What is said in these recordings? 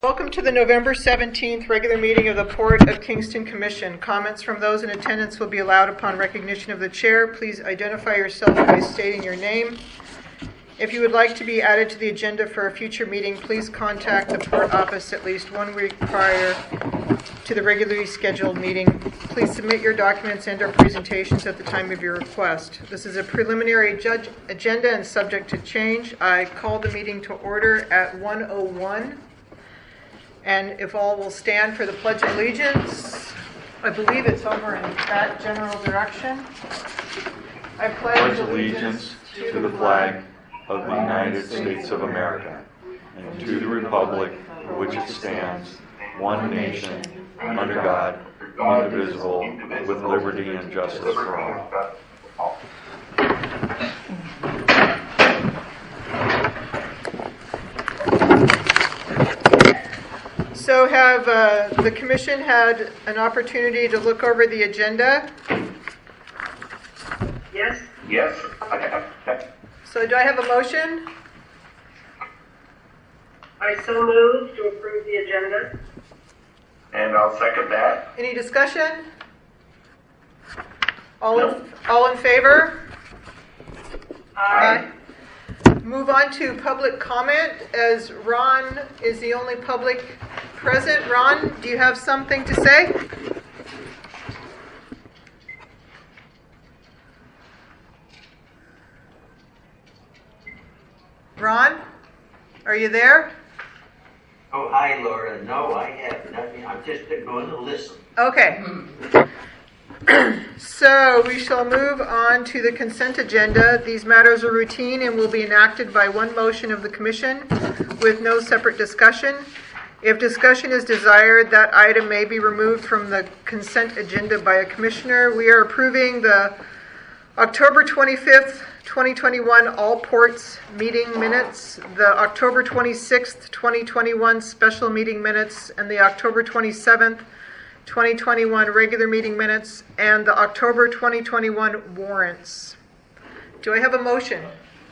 Welcome to the November 17th regular meeting of the Port of Kingston Commission. Comments from those in attendance will be allowed upon recognition of the chair. Please identify yourself by stating your name. If you would like to be added to the agenda for a future meeting, please contact the Port office at least 1 week prior to the regularly scheduled meeting. Please submit your documents and or presentations at the time of your request. This is a preliminary agenda and subject to change. I call the meeting to order at 1:01. And if all will stand for the Pledge of Allegiance, I believe it's over in that general direction. I pledge allegiance to the flag of the United States of America and to the republic for which it stands, one nation, under God, indivisible, with liberty and justice for all. So have the commission had an opportunity to look over the agenda? Yes. So do I have a motion? I so move to approve the agenda. And I'll second that. Any discussion? All in favor? Aye. Move on to public comment, as Ron is the only public present. Ron, do you have something to say? Ron, are you there? Oh, hi, Laura. No, I have nothing. I'm just going to listen. Okay. So we shall move on to the consent agenda. These matters are routine and will be enacted by one motion of the commission with no separate discussion. If discussion is desired, that item may be removed from the consent agenda by a commissioner. We are approving the October 25th, 2021 All Ports meeting minutes, the October 26th, 2021 special meeting minutes, and the October 27th, 2021 regular meeting minutes, and the October 2021 warrants. Do I have a motion?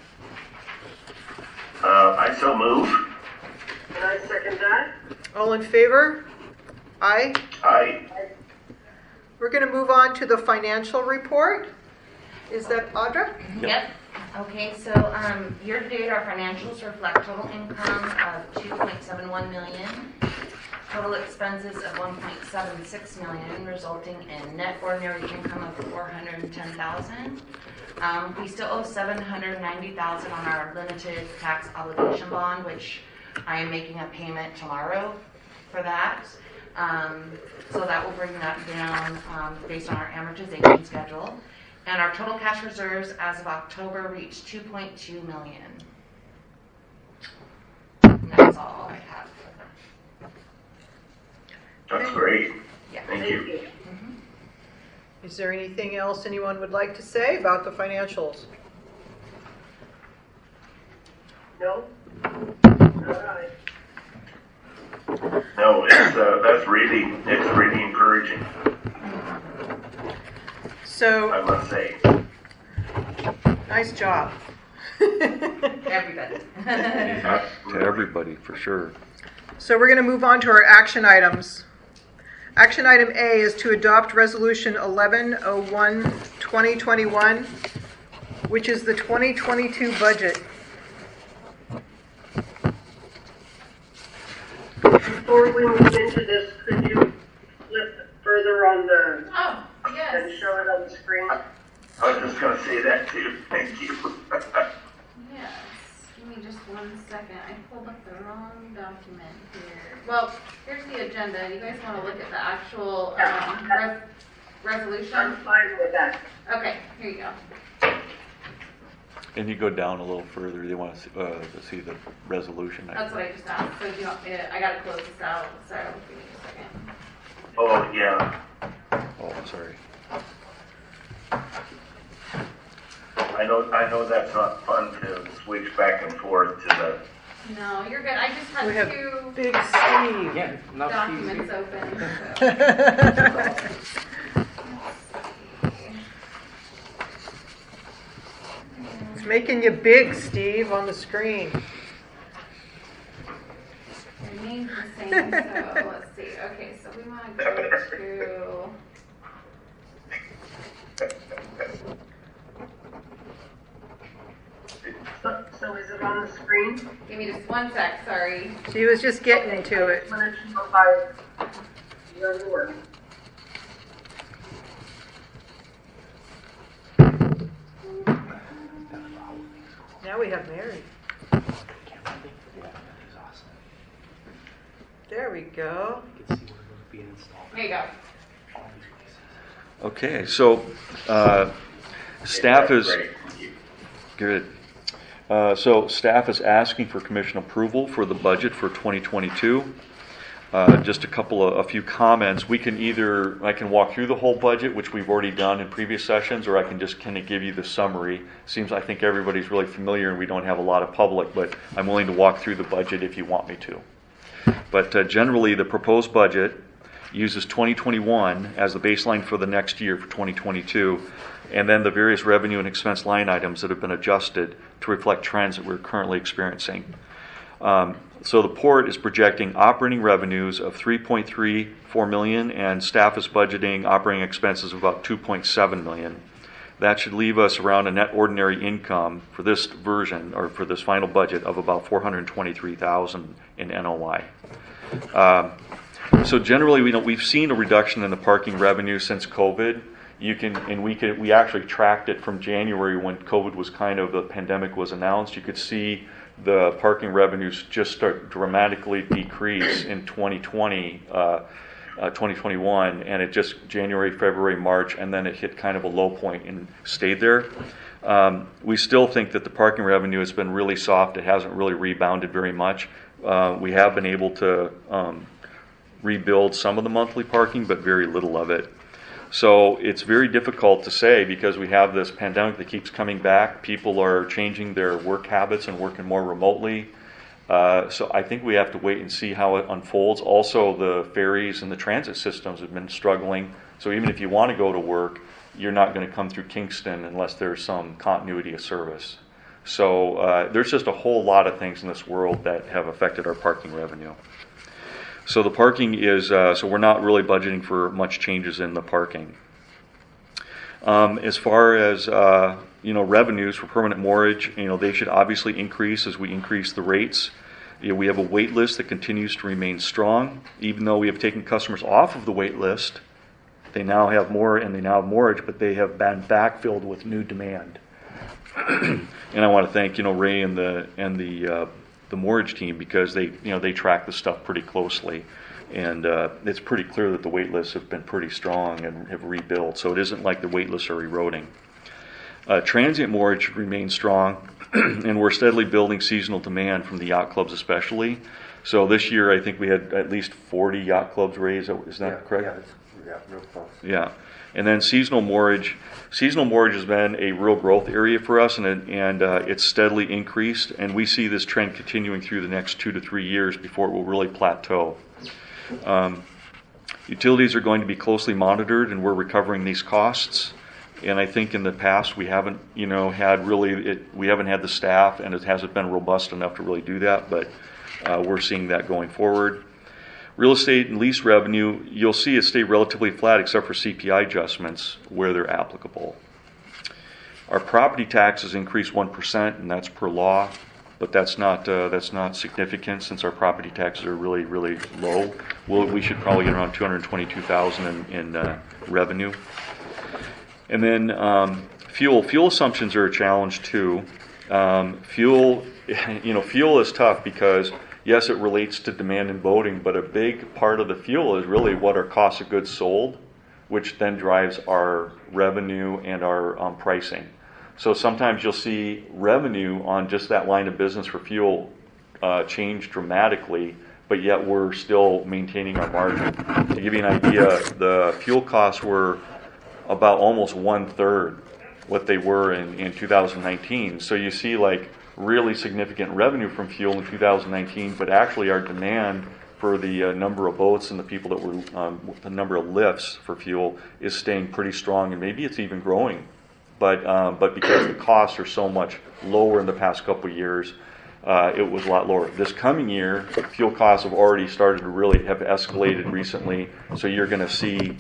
I so move. And I second that. All in favor? Aye. Aye. We're going to move on to the financial report. Is that Audra? Yep. Okay, so year-to-date, our financials reflect total income of $2.71 million, total expenses of $1.76 million, resulting in net ordinary income of $410,000. We still owe $790,000 on our limited tax obligation bond, which I am making a payment tomorrow for that. So that will bring that down based on our amortization schedule. And our total cash reserves as of October reached $2.2 million. And that's all I have. That's great. Yeah. Thank you. Mm-hmm. Is there anything else anyone would like to say about the financials? No? All right. No, it's really encouraging, So, I must say. nice job. Everybody. To everybody, for sure. So we're going to move on to our action items. Action item A is to adopt Resolution 1101-2021, which is the 2022 budget. Before we move into this, could you flip further on the, Oh, and yes. show it on the screen? I was just going to say that too. Thank you. Yes. Give me just 1 second. I pulled up the wrong document here. Well, here's the agenda. You guys want to look at the actual resolution? I'm fine with that. Okay, here you go. And you go down a little further, they want to see the resolution. That's what I just asked. So if you want me to, I got to close this out. So give me a second. Oh, yeah. Oh, sorry. I know that's not fun to switch back and forth to the... No, you're good. I just had We have two Big Steve. documents open. So. It's making you big, Steve, on the screen. Your name is thing, so let's see. Okay, so we want to go So is it on the screen? to, give me just one sec, sorry. She was just getting to it. I'm gonna know if I run the work. Now we have Mary. There we go. There you go. Okay, so staff is good. So staff is asking for commission approval for the budget for 2022. Just a few comments. I can walk through the whole budget, which we've already done in previous sessions, or I can just kind of give you the summary. I think everybody's really familiar and we don't have a lot of public, but I'm willing to walk through the budget if you want me to. But generally, the proposed budget uses 2021 as the baseline for the next year for 2022, and then the various revenue and expense line items that have been adjusted to reflect trends that we're currently experiencing. So the port is projecting operating revenues of $3.34 million, and staff is budgeting operating expenses of about $2.7 million. That should leave us around a net ordinary income for this version, or for this final budget, of about $423,000 in NOI. So generally, we've seen a reduction in the parking revenue since COVID. We actually tracked it from January when COVID was the pandemic was announced. You could see the parking revenues just start dramatically decrease in 2021, and it just January, February, March, and then it hit kind of a low point and stayed there. We still think that the parking revenue has been really soft. It hasn't really rebounded very much. We have been able to rebuild some of the monthly parking, but very little of it. So it's very difficult to say because we have this pandemic that keeps coming back. People are changing their work habits and working more remotely. So I think we have to wait and see how it unfolds. Also, the ferries and the transit systems have been struggling. So even if you want to go to work, you're not going to come through Kingston unless there's some continuity of service. So there's just a whole lot of things in this world that have affected our parking revenue. So the parking is, so we're not really budgeting for much changes in the parking. As far as, revenues for permanent mortgage, they should obviously increase as we increase the rates. We have a wait list that continues to remain strong. Even though we have taken customers off of the wait list, they now have more and they now have mortgage, but they have been backfilled with new demand. And I want to thank, Ray and the mortgage team because they track this stuff pretty closely, and it's pretty clear that the wait lists have been pretty strong and have rebuilt. So it isn't like the wait lists are eroding. Transient mortgage remains strong, and we're steadily building seasonal demand from the yacht clubs especially. So this year I think we had at least 40 yacht clubs raised. Is that correct? Yeah, real close. Yeah. And then seasonal mortgage has been a real growth area for us, and it's steadily increased, and we see this trend continuing through the next 2 to 3 years before it will really plateau. Utilities are going to be closely monitored, and we're recovering these costs. And I think in the past we haven't, had the staff, and it hasn't been robust enough to really do that. But we're seeing that going forward. Real estate and lease revenue, you'll see it stay relatively flat except for CPI adjustments where they're applicable. Our property taxes increased 1%, and that's per law, but that's not significant since our property taxes are really, really low. We should probably get around $222,000 in revenue. And then fuel assumptions are a challenge too. Fuel is tough because yes, it relates to demand in boating, but a big part of the fuel is really what our cost of goods sold, which then drives our revenue and our pricing. So sometimes you'll see revenue on just that line of business for fuel change dramatically, but yet we're still maintaining our margin. To give you an idea, the fuel costs were about almost 1/3 what they were in 2019. So you see really significant revenue from fuel in 2019, but actually our demand for the number of boats and the people that were, the number of lifts for fuel is staying pretty strong, and maybe it's even growing. But because the costs are so much lower in the past couple of years, it was a lot lower. This coming year, fuel costs have already started to really have escalated recently, so you're going to see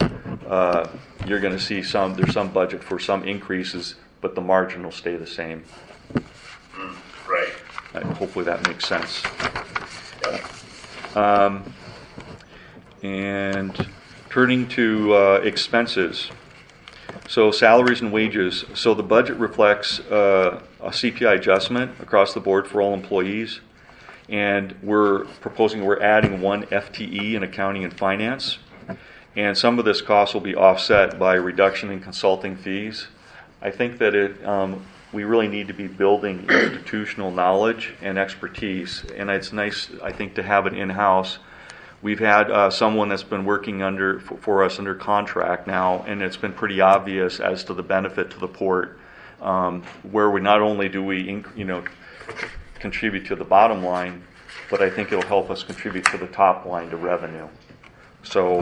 there's some budget for some increases, but the margin will stay the same. Right. Hopefully that makes sense. And turning to expenses. So salaries and wages. So the budget reflects a CPI adjustment across the board for all employees. And we're adding 1 FTE in accounting and finance. And some of this cost will be offset by a reduction in consulting fees. I think that we really need to be building institutional knowledge and expertise. And it's nice, I think, to have it in-house. We've had someone that's been working for us under contract now, and it's been pretty obvious as to the benefit to the port, where we not only do we contribute to the bottom line, but I think it'll help us contribute to the top line to revenue. So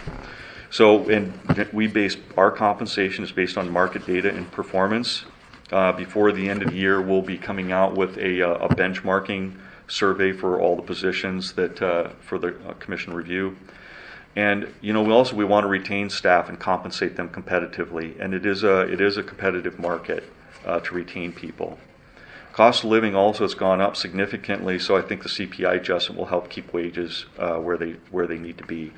we base our compensation is based on market data and performance. Before the end of the year, we'll be coming out with a benchmarking survey for all the positions that for the commission review. And we want to retain staff and compensate them competitively, and it is a competitive market to retain people. Cost of living also has gone up significantly, so I think the CPI adjustment will help keep wages where they need to be.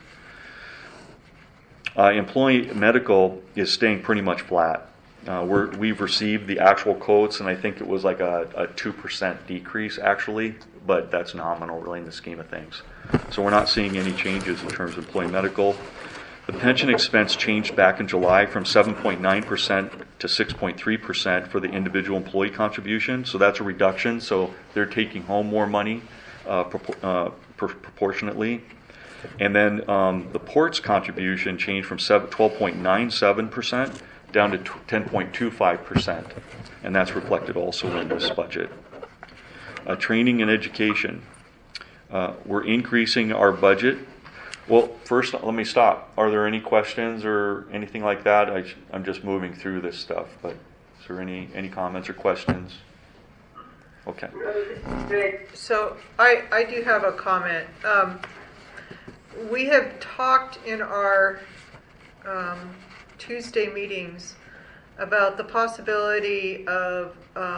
Employee medical is staying pretty much flat. We've received the actual quotes, and I think it was like a 2% decrease actually, but that's nominal really in the scheme of things. So we're not seeing any changes in terms of employee medical. The pension expense changed back in July from 7.9% to 6.3% for the individual employee contribution. So that's a reduction. So they're taking home more money proportionately. And then the port's contribution changed from 12.97% down to 10.25%. And that's reflected also in this budget. Training and education. We're increasing our budget. Well, first, let me stop. Are there any questions or anything like that? I'm just moving through this stuff, but is there any comments or questions? Okay. So I do have a comment. We have talked in our Tuesday meetings about the possibility of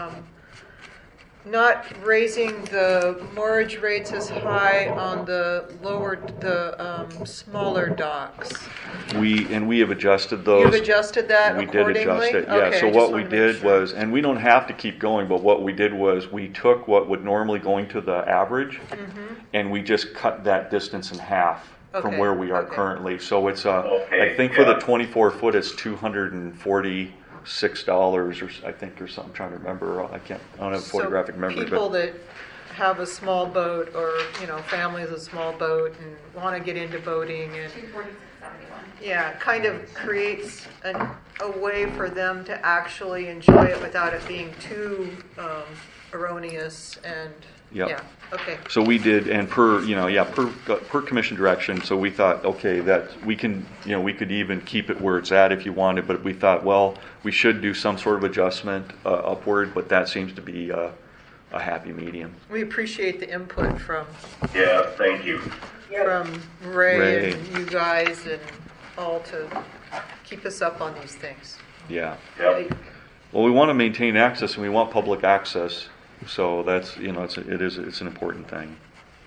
not raising the mortgage rates as high on the smaller docks. We have adjusted those. You've adjusted that we accordingly? did adjust it, yeah. Okay, so what we did was, and we don't have to keep going, but what we did was we took what would normally go into the average, and we just cut that distance in half from where we are currently. So it's I think for the 24 foot it's $246 or I think or something. I'm trying to remember. I don't have a photographic memory. People that have a small boat, or families with a small boat and want to get into boating, and it kind of creates a way for them to actually enjoy it without it being too erroneous and. Yep. Yeah. Okay. So we did, and per commission direction. So we thought, okay, that we can, we could even keep it where it's at if you wanted, but we thought, well, we should do some sort of adjustment upward, but that seems to be a happy medium. We appreciate the input from. Yeah. Thank you. From Ray and you guys and all to keep us up on these things. Yeah. Yep. Well, we want to maintain access, and we want public access. So that's it's an important thing.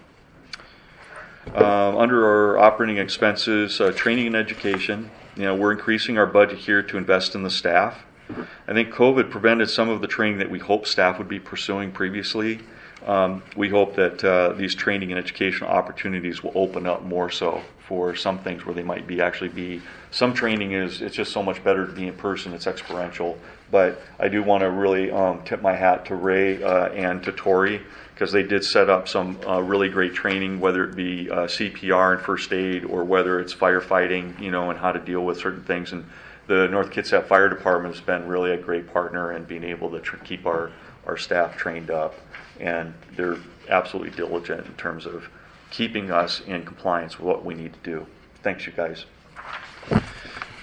Under our operating expenses, training and education, we're increasing our budget here to invest in the staff. I think COVID prevented some of the training that we hoped staff would be pursuing previously. We hope that these training and educational opportunities will open up more so for some things where they might be some training it's just so much better to be in person. It's experiential. But I do want to really tip my hat to Ray and to Tori, because they did set up some really great training, whether it be CPR and first aid, or whether it's firefighting, and how to deal with certain things. And the North Kitsap Fire Department has been really a great partner in being able to keep our staff trained up. And they're absolutely diligent in terms of keeping us in compliance with what we need to do. Thanks, you guys.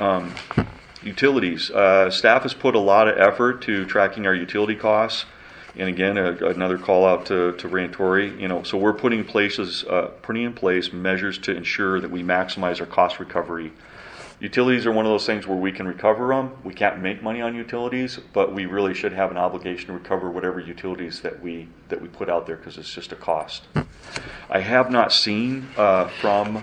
Utilities. Staff has put a lot of effort to tracking our utility costs. And again, another call out to Rantori. So we're putting in place measures to ensure that we maximize our cost recovery. Utilities are one of those things where we can recover them. We can't make money on utilities, but we really should have an obligation to recover whatever utilities that we put out there, because it's just a cost. I have not seen from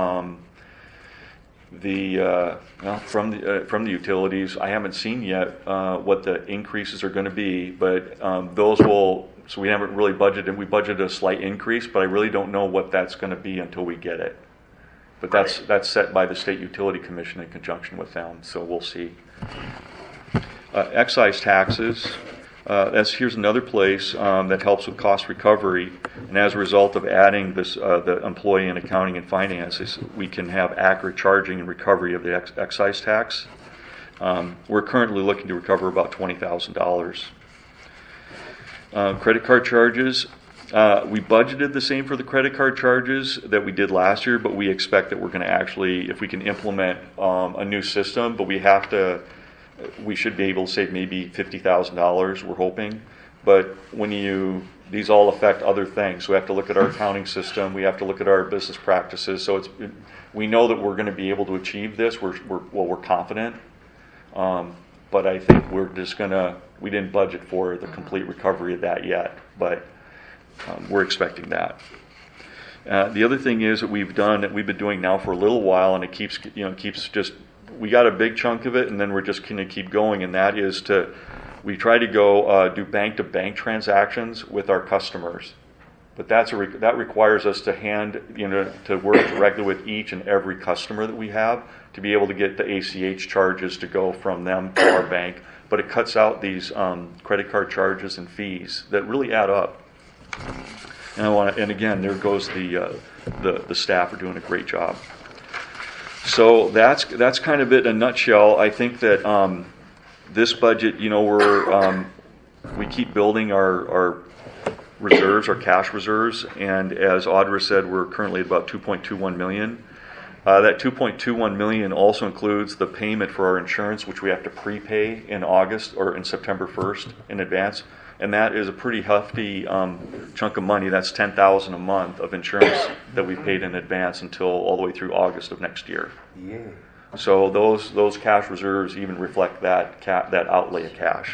the utilities, I haven't seen yet what the increases are going to be, but those will. So we haven't really budgeted. We budgeted a slight increase, but I really don't know what that's going to be until we get it. But that's set by the State Utility Commission in conjunction with them, so we'll see. Excise taxes. Here's another place that helps with cost recovery, and as a result of adding this, the employee in accounting and finances, we can have accurate charging and recovery of the excise tax. We're currently looking to recover about $20,000. Credit card charges. We budgeted the same for the credit card charges that we did last year, but we expect that we're going to actually, if we can implement a new system, but we should be able to save maybe $50,000, we're hoping. But these all affect other things. So we have to look at our accounting system, we have to look at our business practices. So we know that we're going to be able to achieve this. We're confident. But I think we didn't budget for the complete recovery of that yet, but we're expecting that. The other thing is that we've been doing now for a little while, and it keeps just, we got a big chunk of it, and then we're just going to keep going, and that is we try to go do bank-to-bank transactions with our customers. But that requires us to work directly with each and every customer that we have to be able to get the ACH charges to go from them to our bank. But it cuts out these credit card charges and fees that really add up. And again, there goes the staff are doing a great job. So that's kind of it in a nutshell. I think that this budget, we keep building our reserves, our cash reserves, and as Audra said, we're currently at about $2.21 million. That $2.21 million also includes the payment for our insurance, which we have to prepay in August or in September 1st in advance. And that is a pretty hefty chunk of money. That's $10,000 a month of insurance that we paid in advance until all the way through August of next year. Yeah. So those cash reserves even reflect that outlay of cash.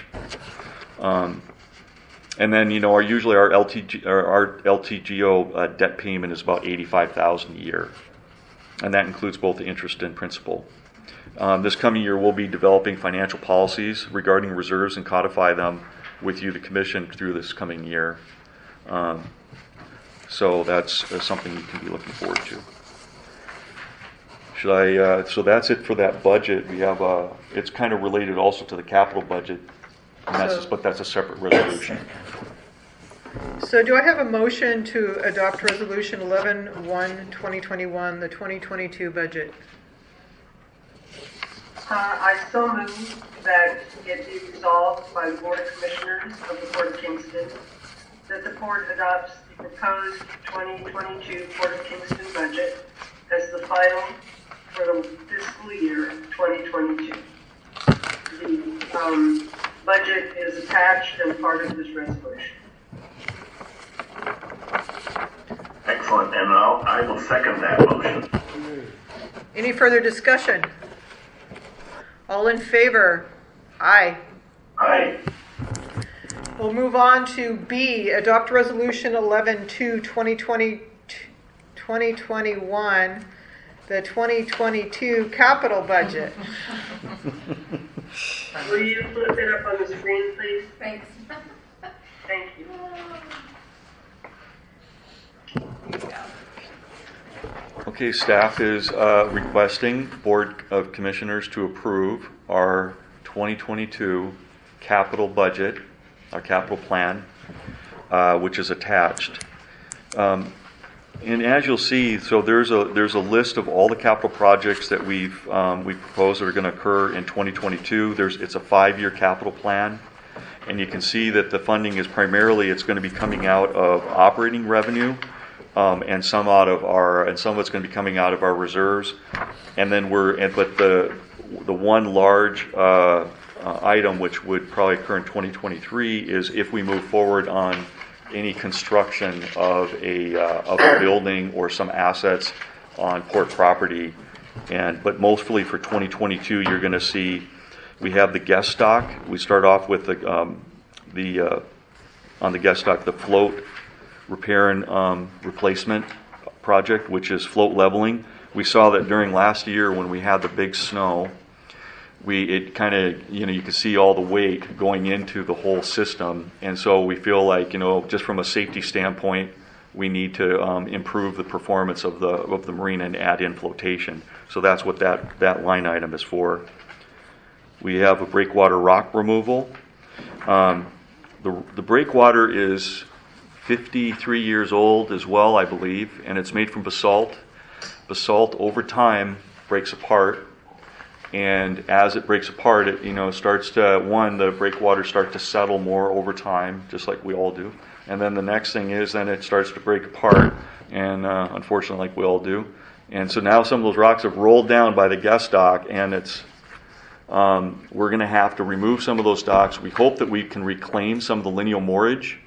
And then our LTGO debt payment is about $85,000 a year, and that includes both the interest and principal. This coming year, we'll be developing financial policies regarding reserves and codify them with you, the commission, through this coming year. So that's something you can be looking forward to. So that's it for that budget. We have it's kind of related also to the capital budget, and but that's a separate resolution. So do I have a motion to adopt Resolution 11-1-2021, the 2022 budget? I so move that it be resolved by the Board of Commissioners of the Port of Kingston that the Port adopts the proposed 2022 Port of Kingston budget as the final for the fiscal year 2022. The budget is attached and part of this resolution. Excellent, and I will second that motion. Any further discussion? All in favor? Aye. Aye. We'll move on to B, adopt Resolution 11-2-2021, the 2022 capital budget. Will you flip it up on the screen, please? Thanks. Thank you. Okay, staff is requesting Board of Commissioners to approve our 2022 capital budget, our capital plan, which is attached. And as you'll see, so there's a list of all the capital projects that we propose that are going to occur in 2022. It's a 5-year capital plan, and you can see that the funding is primarily it's going to be coming out of operating revenue. And some of it's going to be coming out of our reserves, and then but the one large item, which would probably occur in 2023, is if we move forward on any construction of a building or some assets on port property. But mostly for 2022, you're going to see we have the guest dock. We start off with on the guest dock, the float repair and replacement project, which is float leveling. We saw that during last year when we had the big snow, it kind of, you can see all the weight going into the whole system. And so we feel like, just from a safety standpoint, we need to improve the performance of the marina and add in flotation. So that's what that line item is for. We have a breakwater rock removal. The breakwater is 53 years old as well, I believe, and it's made from basalt. Basalt over time breaks apart, and as it breaks apart, it starts to, the breakwater starts to settle more over time, just like we all do. And then the next thing is then it starts to break apart, and unfortunately, like we all do. And so now some of those rocks have rolled down by the guest dock, and we're going to have to remove some of those docks. We hope that we can reclaim some of the lineal moorage,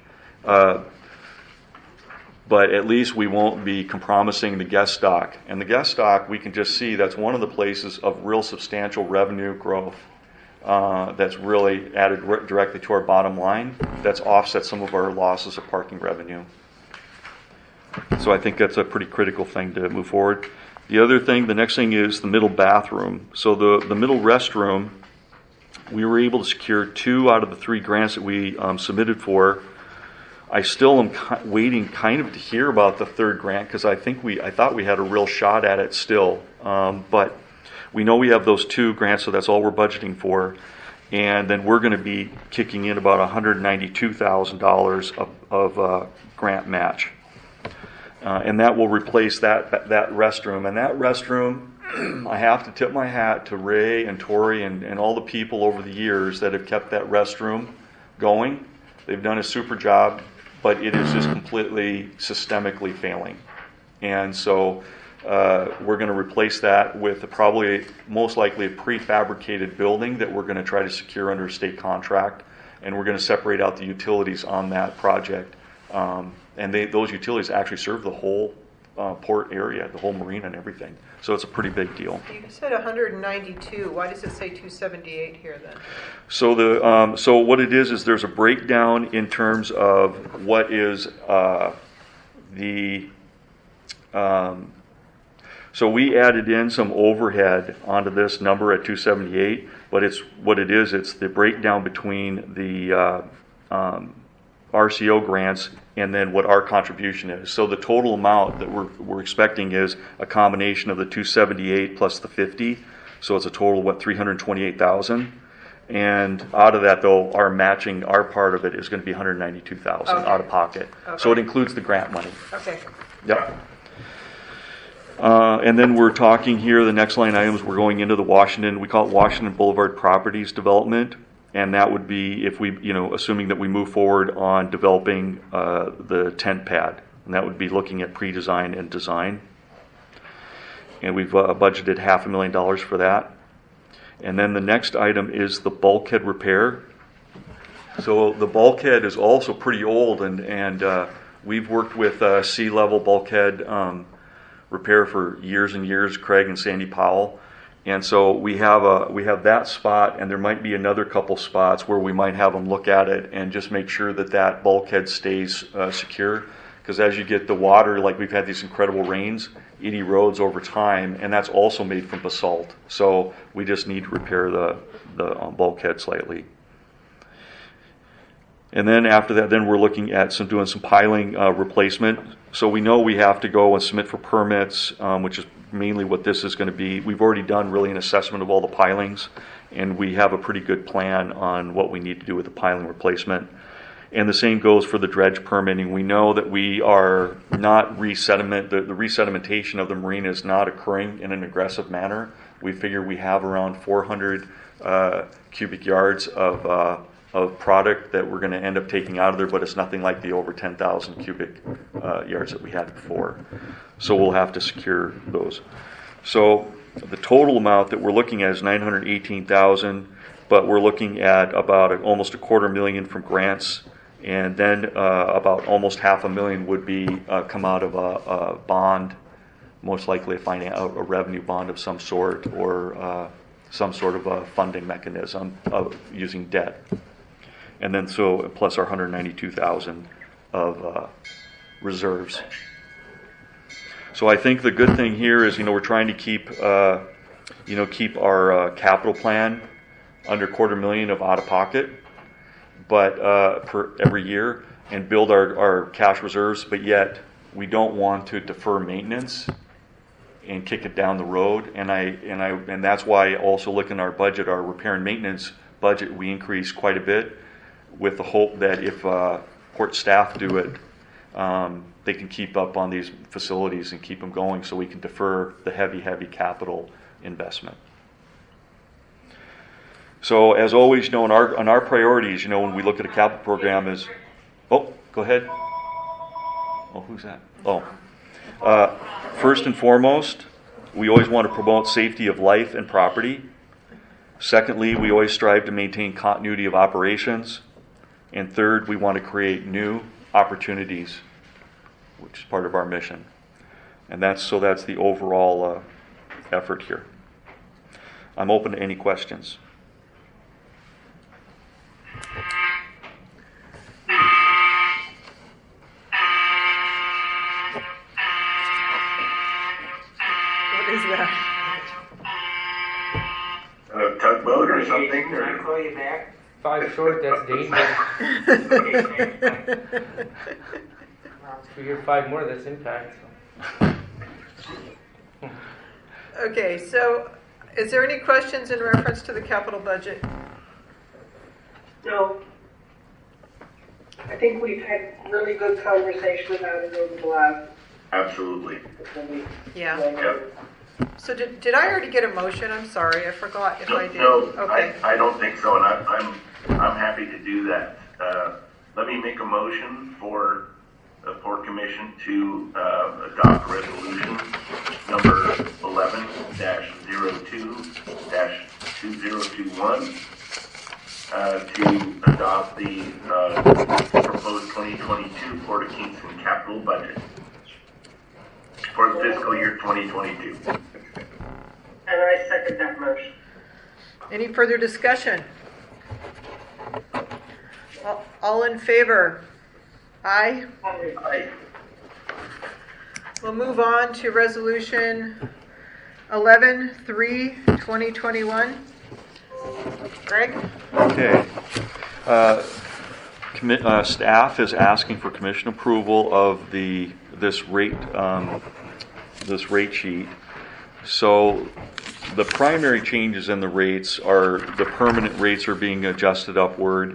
but at least we won't be compromising the guest dock. And the guest dock, we can just see that's one of the places of real substantial revenue growth that's really added directly to our bottom line. That's offset some of our losses of parking revenue. So I think that's a pretty critical thing to move forward. The next thing is the middle bathroom. So the middle restroom, we were able to secure 2 out of the 3 grants that we submitted for. I still am waiting kind of to hear about the 3rd grant because I thought we had a real shot at it still. But we know we have those 2 grants, so that's all we're budgeting for. And then we're going to be kicking in about $192,000 of grant match. And that will replace that restroom. And that restroom, I have to tip my hat to Ray and Tori and all the people over the years that have kept that restroom going. They've done a super job, but it is just completely systemically failing. And so we're going to replace that with most likely a prefabricated building that we're going to try to secure under a state contract. And we're going to separate out the utilities on that project. And those utilities actually serve the whole port area, the whole marina and everything. So it's a pretty big deal. You said 192. Why does it say 278 here then? So what it is there's a breakdown in terms of what is so we added in some overhead onto this number at 278, but it's the breakdown between the RCO grants and then what our contribution is. So the total amount that we're expecting is a combination of the 278 plus the 50. So it's a total of $328,000. And out of that, though, our part of it is going to be $192,000 out of pocket. Okay. So it includes the grant money. Okay. Yep. And then we're talking here, the next line items, we're going into we call it Washington Boulevard Properties Development. And that would be if we, assuming that we move forward on developing the tent pad. And that would be looking at pre-design and design. And we've budgeted $500,000 for that. And then the next item is the bulkhead repair. So the bulkhead is also pretty old, and we've worked with sea level bulkhead repair for years and years, Craig and Sandy Powell. And so we have that spot, and there might be another couple spots where we might have them look at it and just make sure that bulkhead stays secure. Because as you get the water, like we've had these incredible rains, it erodes over time, and that's also made from basalt. So we just need to repair the bulkhead slightly. And then after that, we're looking at doing some piling replacement. So we know we have to go and submit for permits, which is mainly what this is going to be. We've already done really an assessment of all the pilings, and we have a pretty good plan on what we need to do with the piling replacement. And the same goes for the dredge permitting. We know that we are not the resedimentation of the marina is not occurring in an aggressive manner. We figure we have around 400 cubic yards of product that we're going to end up taking out of there, but it's nothing like the over 10,000 cubic yards that we had before. So we'll have to secure those. So the total amount that we're looking at is $918,000. but we're looking at about almost $250,000 from grants, and then about almost $500,000 would be come out of a bond, most likely a revenue bond of some sort, or some sort of a funding mechanism of using debt. And then plus our $192,000 of reserves. So I think the good thing here is, we're trying to keep our capital plan under $250,000 of out of pocket, but per every year, and build our cash reserves. But yet we don't want to defer maintenance and kick it down the road. And that's why also looking at our budget, our repair and maintenance budget, we increase quite a bit, with the hope that if port staff do it, they can keep up on these facilities and keep them going, so we can defer the heavy capital investment. So as always, on our priorities, when we look at a capital program is, go ahead. Oh, who's that? First and foremost, we always want to promote safety of life and property. Secondly, we always strive to maintain continuity of operations. And third, we want to create new opportunities, which is part of our mission. And that's the overall effort here. I'm open to any questions. What is that? A tugboat or something? Can I call you back? 5 short, that's dangerous. If we hear 5 more, that's impact. Okay, so is there any questions in reference to the capital budget? No. I think we've had really good conversation about it over the last Absolutely. couple of weeks. Yeah. Yep. So did I already get a motion? I'm sorry, I forgot if I did. No, Okay. I don't think so, and I'm happy to do that. Let me make a motion for the Port Commission to adopt resolution number 11-02-2021 to adopt the proposed 2022 Port of Kingston capital budget for the fiscal year 2022. And I second that motion. Any further discussion? All in favor? Aye. Aye. We'll move on to resolution 11-3-2021. Greg? Okay. Staff is asking for commission approval of this rate sheet. So the primary changes in the rates are the permanent rates are being adjusted upward,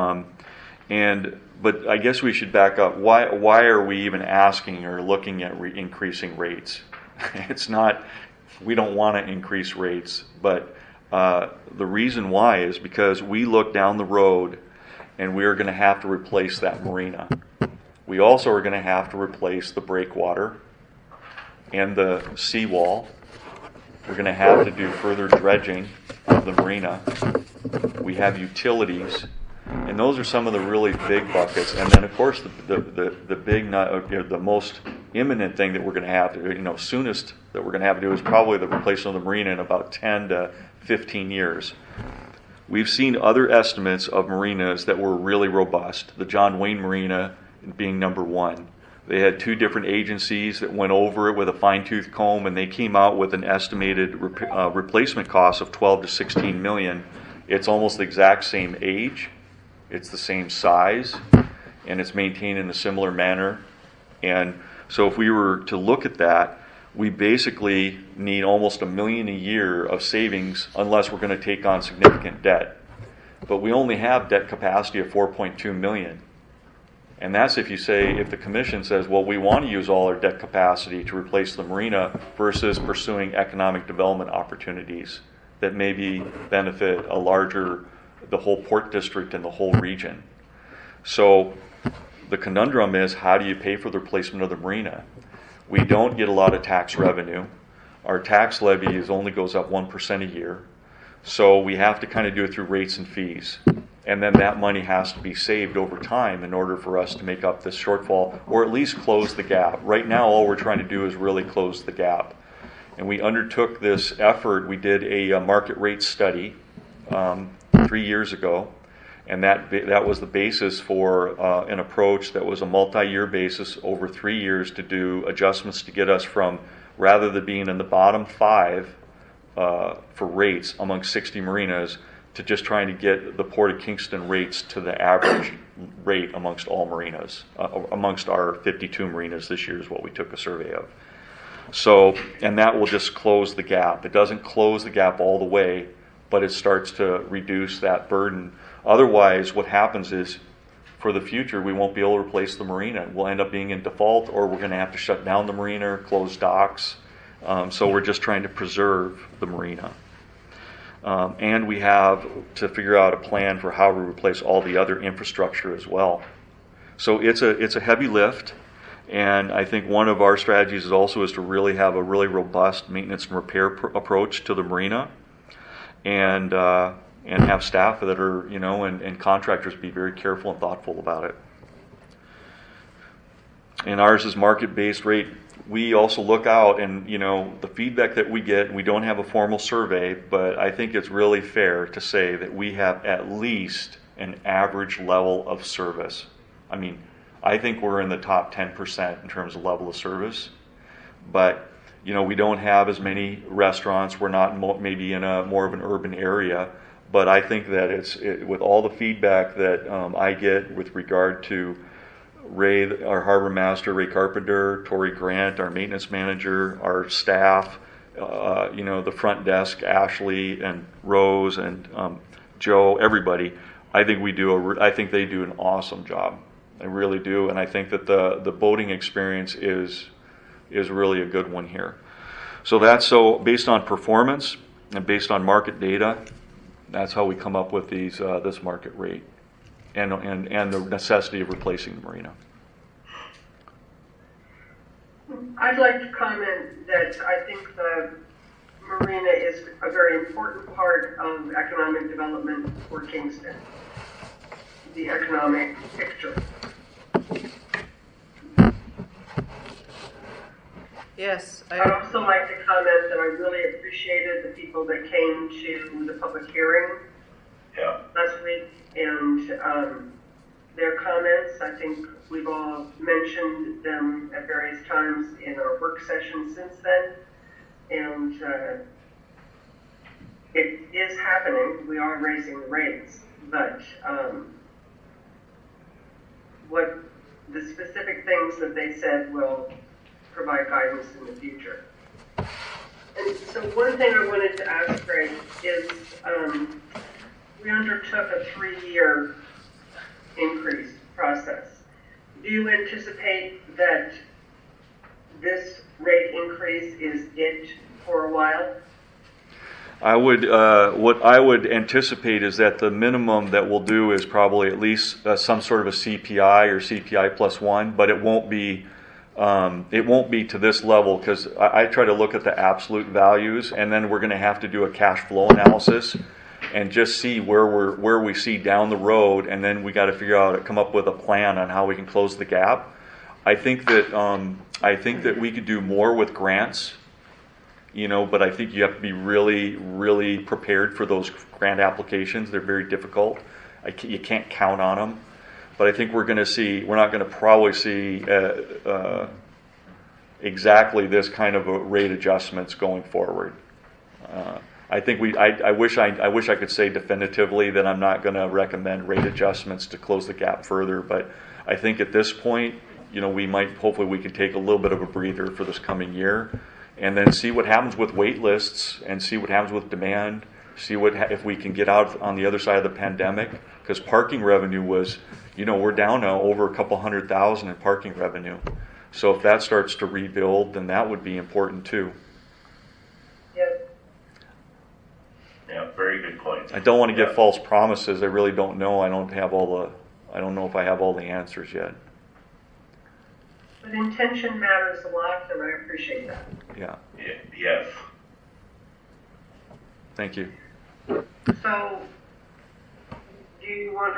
but I guess we should back up. Why are we even asking or looking at increasing rates? It's not, we don't want to increase rates, but the reason why is because we look down the road and we are going to have to replace that marina. We also are going to have to replace the breakwater and the seawall. We're going to have to do further dredging of the marina. We have utilities, and those are some of the really big buckets. And then, of course, the most imminent thing that we're going to have to do, soonest that we're going to have to do is probably the replacement of the marina in about 10 to 15 years. We've seen other estimates of marinas that were really robust. The John Wayne Marina being number one. They had 2 different agencies that went over it with a fine-tooth comb, and they came out with an estimated replacement cost of $12 to $16 million. It's almost the exact same age, it's the same size, and it's maintained in a similar manner. And so if we were to look at that, we basically need almost $1 million a year of savings unless we're going to take on significant debt. But we only have debt capacity of $4.2 million. And that's if the commission says, well, we want to use all our debt capacity to replace the marina versus pursuing economic development opportunities that maybe benefit the whole port district and the whole region. So the conundrum is, how do you pay for the replacement of the marina? We don't get a lot of tax revenue. Our tax levy only goes up 1% a year. So we have to kind of do it through rates and fees. And then that money has to be saved over time in order for us to make up this shortfall, or at least close the gap. Right now, all we're trying to do is really close the gap. And we undertook this effort. We did a market rate study 3 years ago, and that was the basis for an approach that was a multi-year basis over 3 years to do adjustments to get us from, rather than being in the bottom 5 for rates among 60 marinas, to just trying to get the Port of Kingston rates to the average rate amongst all marinas, amongst our 52 marinas this year is what we took a survey of. So, and that will just close the gap. It doesn't close the gap all the way, but it starts to reduce that burden. Otherwise, what happens is, for the future, we won't be able to replace the marina. We'll end up being in default, or we're going to have to shut down the marina or close docks. So we're just trying to preserve the marina. And we have to figure out a plan for how we replace all the other infrastructure as well. So it's a heavy lift, and I think one of our strategies is to really have a really robust maintenance and repair approach to the marina, and have staff that are, and contractors be very careful and thoughtful about it. And ours is market-based rate. We also look out, and the feedback that we get, we don't have a formal survey, but I think it's really fair to say that we have at least an average level of service. I mean, I think we're in the top 10% in terms of level of service, but we don't have as many restaurants. We're not maybe in a more of an urban area, but I think that with all the feedback that I get with regard to Ray, our harbor master, Ray Carpenter, Tori Grant, our maintenance manager, our staff, the front desk, Ashley and Rose and Joe, everybody. I think they do an awesome job. I really do, and I think that the boating experience is really a good one here. So based on performance and based on market data, that's how we come up with this market rate. And the necessity of replacing the marina. I'd like to comment that I think the marina is a very important part of economic development for Kingston, the economic picture. Yes. I'd also like to comment that I really appreciated the people that came to the public hearing last week, and their comments. I think we've all mentioned them at various times in our work sessions since then, and it is happening. We are raising the rates, but what the specific things that they said will provide guidance in the future. And so one thing I wanted to ask, Greg, is we undertook a 3-year increase process. Do you anticipate that this rate increase is it for a while? What I would anticipate is that the minimum that we'll do is probably at least some sort of a CPI or CPI plus 1, but it won't be to this level, because I try to look at the absolute values, and then we're going to have to do a cash flow analysis and just see where we see down the road, and then we got to come up with a plan on how we can close the gap. I think that we could do more with grants, but I think you have to be really, really prepared for those grant applications. They're very difficult. You can't count on them. But I think we're not going to probably see exactly this kind of a rate adjustments going forward. I think I wish I could say definitively that I'm not going to recommend rate adjustments to close the gap further, but I think at this point, hopefully we can take a little bit of a breather for this coming year, and then see what happens with wait lists and see what happens with demand, see if we can get out on the other side of the pandemic, because parking revenue was, we're down now over a couple 100,000 in parking revenue. So if that starts to rebuild, then that would be important too. Yeah, very good point. I don't want to give false promises. I really don't know. I don't know if I have all the answers yet. But intention matters a lot, and I appreciate that. Yeah. Yes. Thank you. All So, do you want a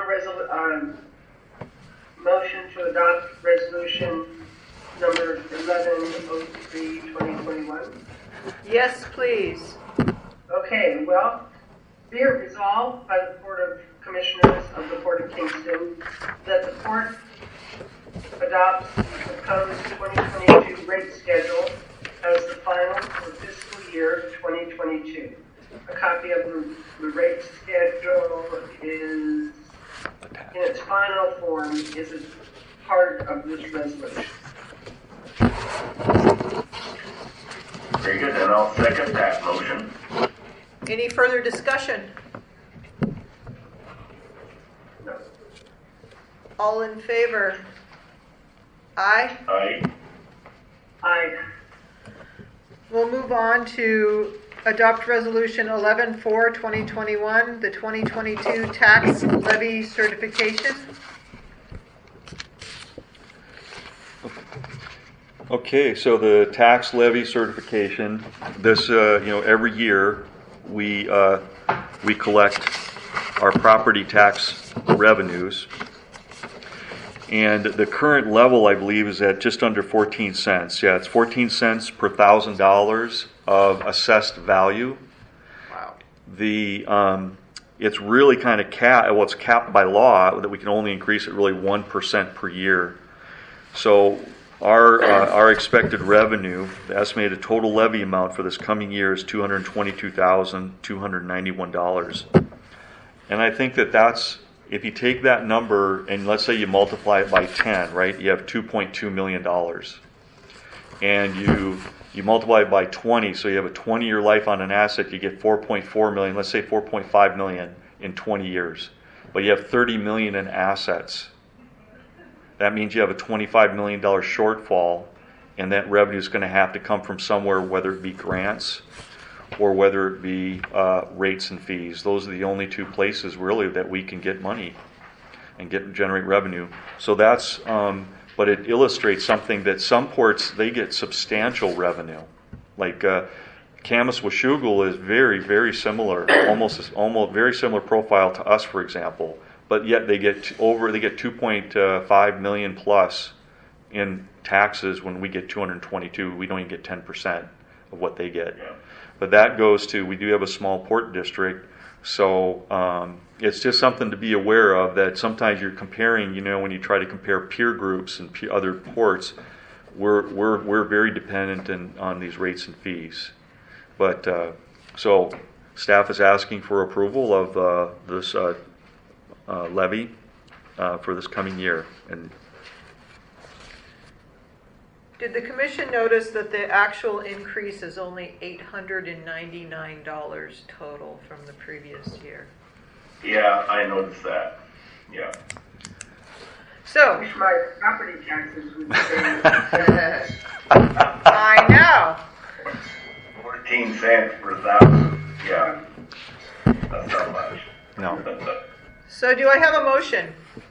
motion to adopt resolution number 1103/2021? Yes, please. Okay, well, be it resolved by the Board of Commissioners of the Port of Kingston that the Port adopts the proposed 2022 rate schedule as the final for fiscal year 2022. A copy of the rate schedule is, in its final form, is a part of this resolution. Very good, and I'll second that motion. Any further discussion? No. All in favor? Aye. Aye. Aye. We'll move on to adopt resolution 11/4/2021, the 2022 tax levy certification. Okay, so the tax levy certification, this, every year we collect our property tax revenues. And the current level, I believe, is at just under 14 cents. Yeah, it's 14 cents per $1,000 of assessed value. Wow. It's really kind of capped. Well, it's capped by law that we can only increase it really 1% per year. So our expected revenue, the estimated total levy amount for this coming year is $222,291. And I think that's, if you take that number and let's say you multiply it by 10, right, you have $2.2 million. And you multiply it by 20, so you have a 20-year life on an asset, you get 4.4 million, let's say 4.5 million in 20 years. But you have 30 million in assets. That means you have a $25 million shortfall, and that revenue is going to have to come from somewhere, whether it be grants or whether it be rates and fees. Those are the only two places really that we can get money and generate revenue. So that's, but it illustrates something that some ports, they get substantial revenue. Like Camas Washougal is very, very similar, almost very similar profile to us, for example. But yet they get 2.5 million plus in taxes when we get 222. We don't even get 10% of what they get. Yeah. But that goes to, we do have a small port district, so it's just something to be aware of, that sometimes you're comparing, when you try to compare peer groups and other ports, we're very dependent on these rates and fees. But so staff is asking for approval of this levy for this coming year. And Did the commission notice that the actual increase is only $899 total from the previous year? Yeah, I noticed that. Yeah. So, Wish my property taxes would stay. I know. 14 cents per $1,000. Yeah. That's not much. no. So do I have a motion?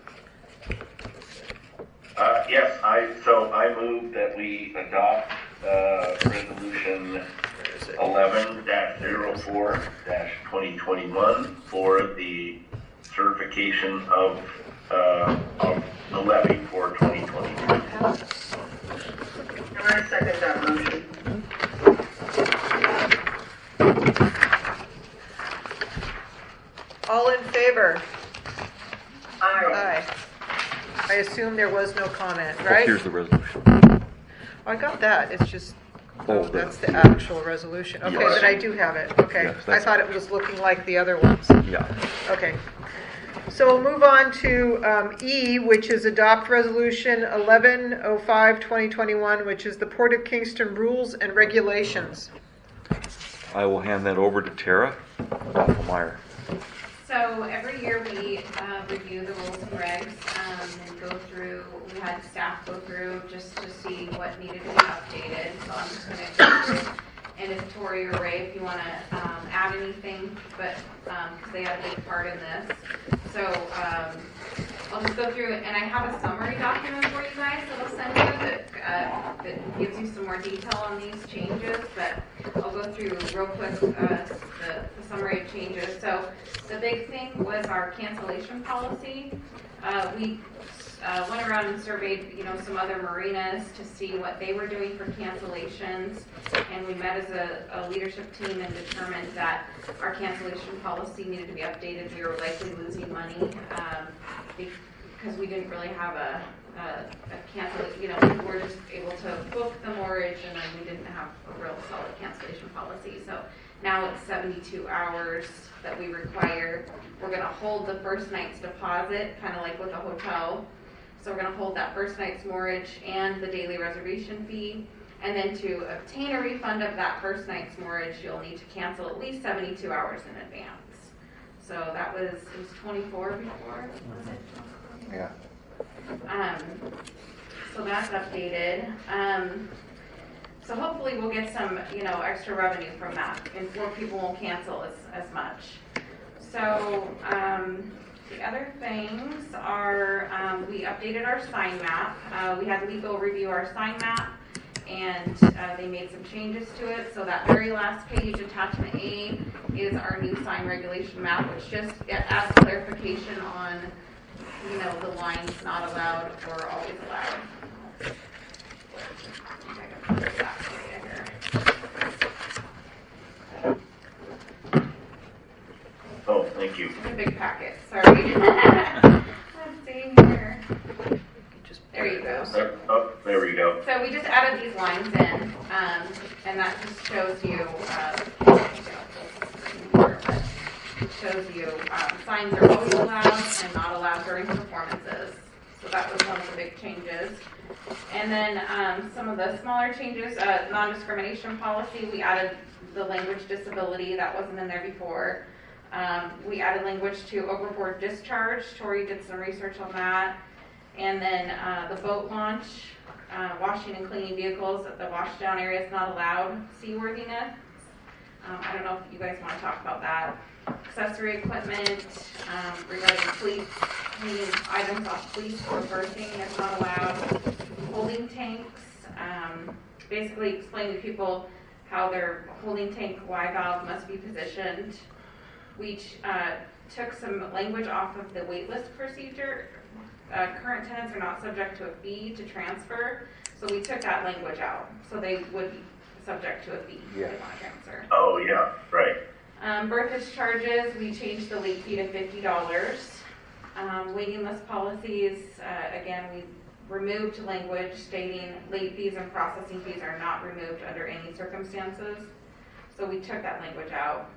Yes, I move that we adopt resolution 11-04-2021 for the certification of the levy for 2022. And I second that motion. All in favor? Aye. Aye. I assume there was no comment, Oh, right? here's the resolution. Oh, I got that. It's just, Oh, that's the actual resolution. Okay, Yes. but I do have it. Okay. Yes, I that's- thought it was looking like the other ones. Yeah. Okay. So we'll move on to E, which is adopt resolution 11/05/2021, which is the Port of Kingston rules and regulations. I will hand that over to Tara Meyer. So every year we review the rules and regs and go through, we had staff go through just to see what needed to be updated. So I'm just going to go through, and if Tori or Ray, if you want to add anything, but because they had a big part in this. So I'll just go through, and I have a summary document for you guys that I'll send you that gives you some more detail on these changes, but I'll go through real quick the summary of changes. So the big thing was our cancellation policy. We went around and surveyed, some other marinas to see what they were doing for cancellations, and we met as a leadership team and determined that our cancellation policy needed to be updated. We were likely losing money because we didn't really have a cancellation. We were just able to book the mortgage, and then we didn't have a real solid cancellation policy. So now it's 72 hours that we require. We're going to hold the first night's deposit, kind of like with a hotel. So we're going to hold that first night's mortgage and the daily reservation fee. And then to obtain a refund of that first night's mortgage, you'll need to cancel at least 72 hours in advance. So it was 24 before, was it? Yeah. So that's updated. So hopefully we'll get some, extra revenue from that, and more people won't cancel as much. So the other things are we updated our sign map. We had legal review our sign map, and they made some changes to it. So that very last page, attachment A, is our new sign regulation map, which just adds clarification on, the lines not allowed or always allowed. I can put that here. Oh, thank you. It's a big packet, sorry. Let's see here. There you go. Oh, there we go. So we just added these lines in, and that just shows you, signs are always allowed and not allowed during performances. So that was one of the big changes. And then some of the smaller changes, non-discrimination policy, we added the language disability. That wasn't in there before. We added language to overboard discharge. Tori did some research on that. And then the boat launch, washing and cleaning vehicles at the washdown area is not allowed. Seaworthiness. I don't know if you guys want to talk about that. Accessory equipment, regarding fleet, hanging items off fleet or berthing is not allowed. Holding tanks, basically explain to people how their holding tank Y valve must be positioned. We took some language off of the waitlist procedure. Current tenants are not subject to a fee to transfer, so we took that language out. So they would be subject to a fee if they want to transfer. Oh, yeah, right. Berthage charges, we changed the late fee to $50. Waiting list policies, again, we removed language stating late fees and processing fees are not removed under any circumstances. So we took that language out.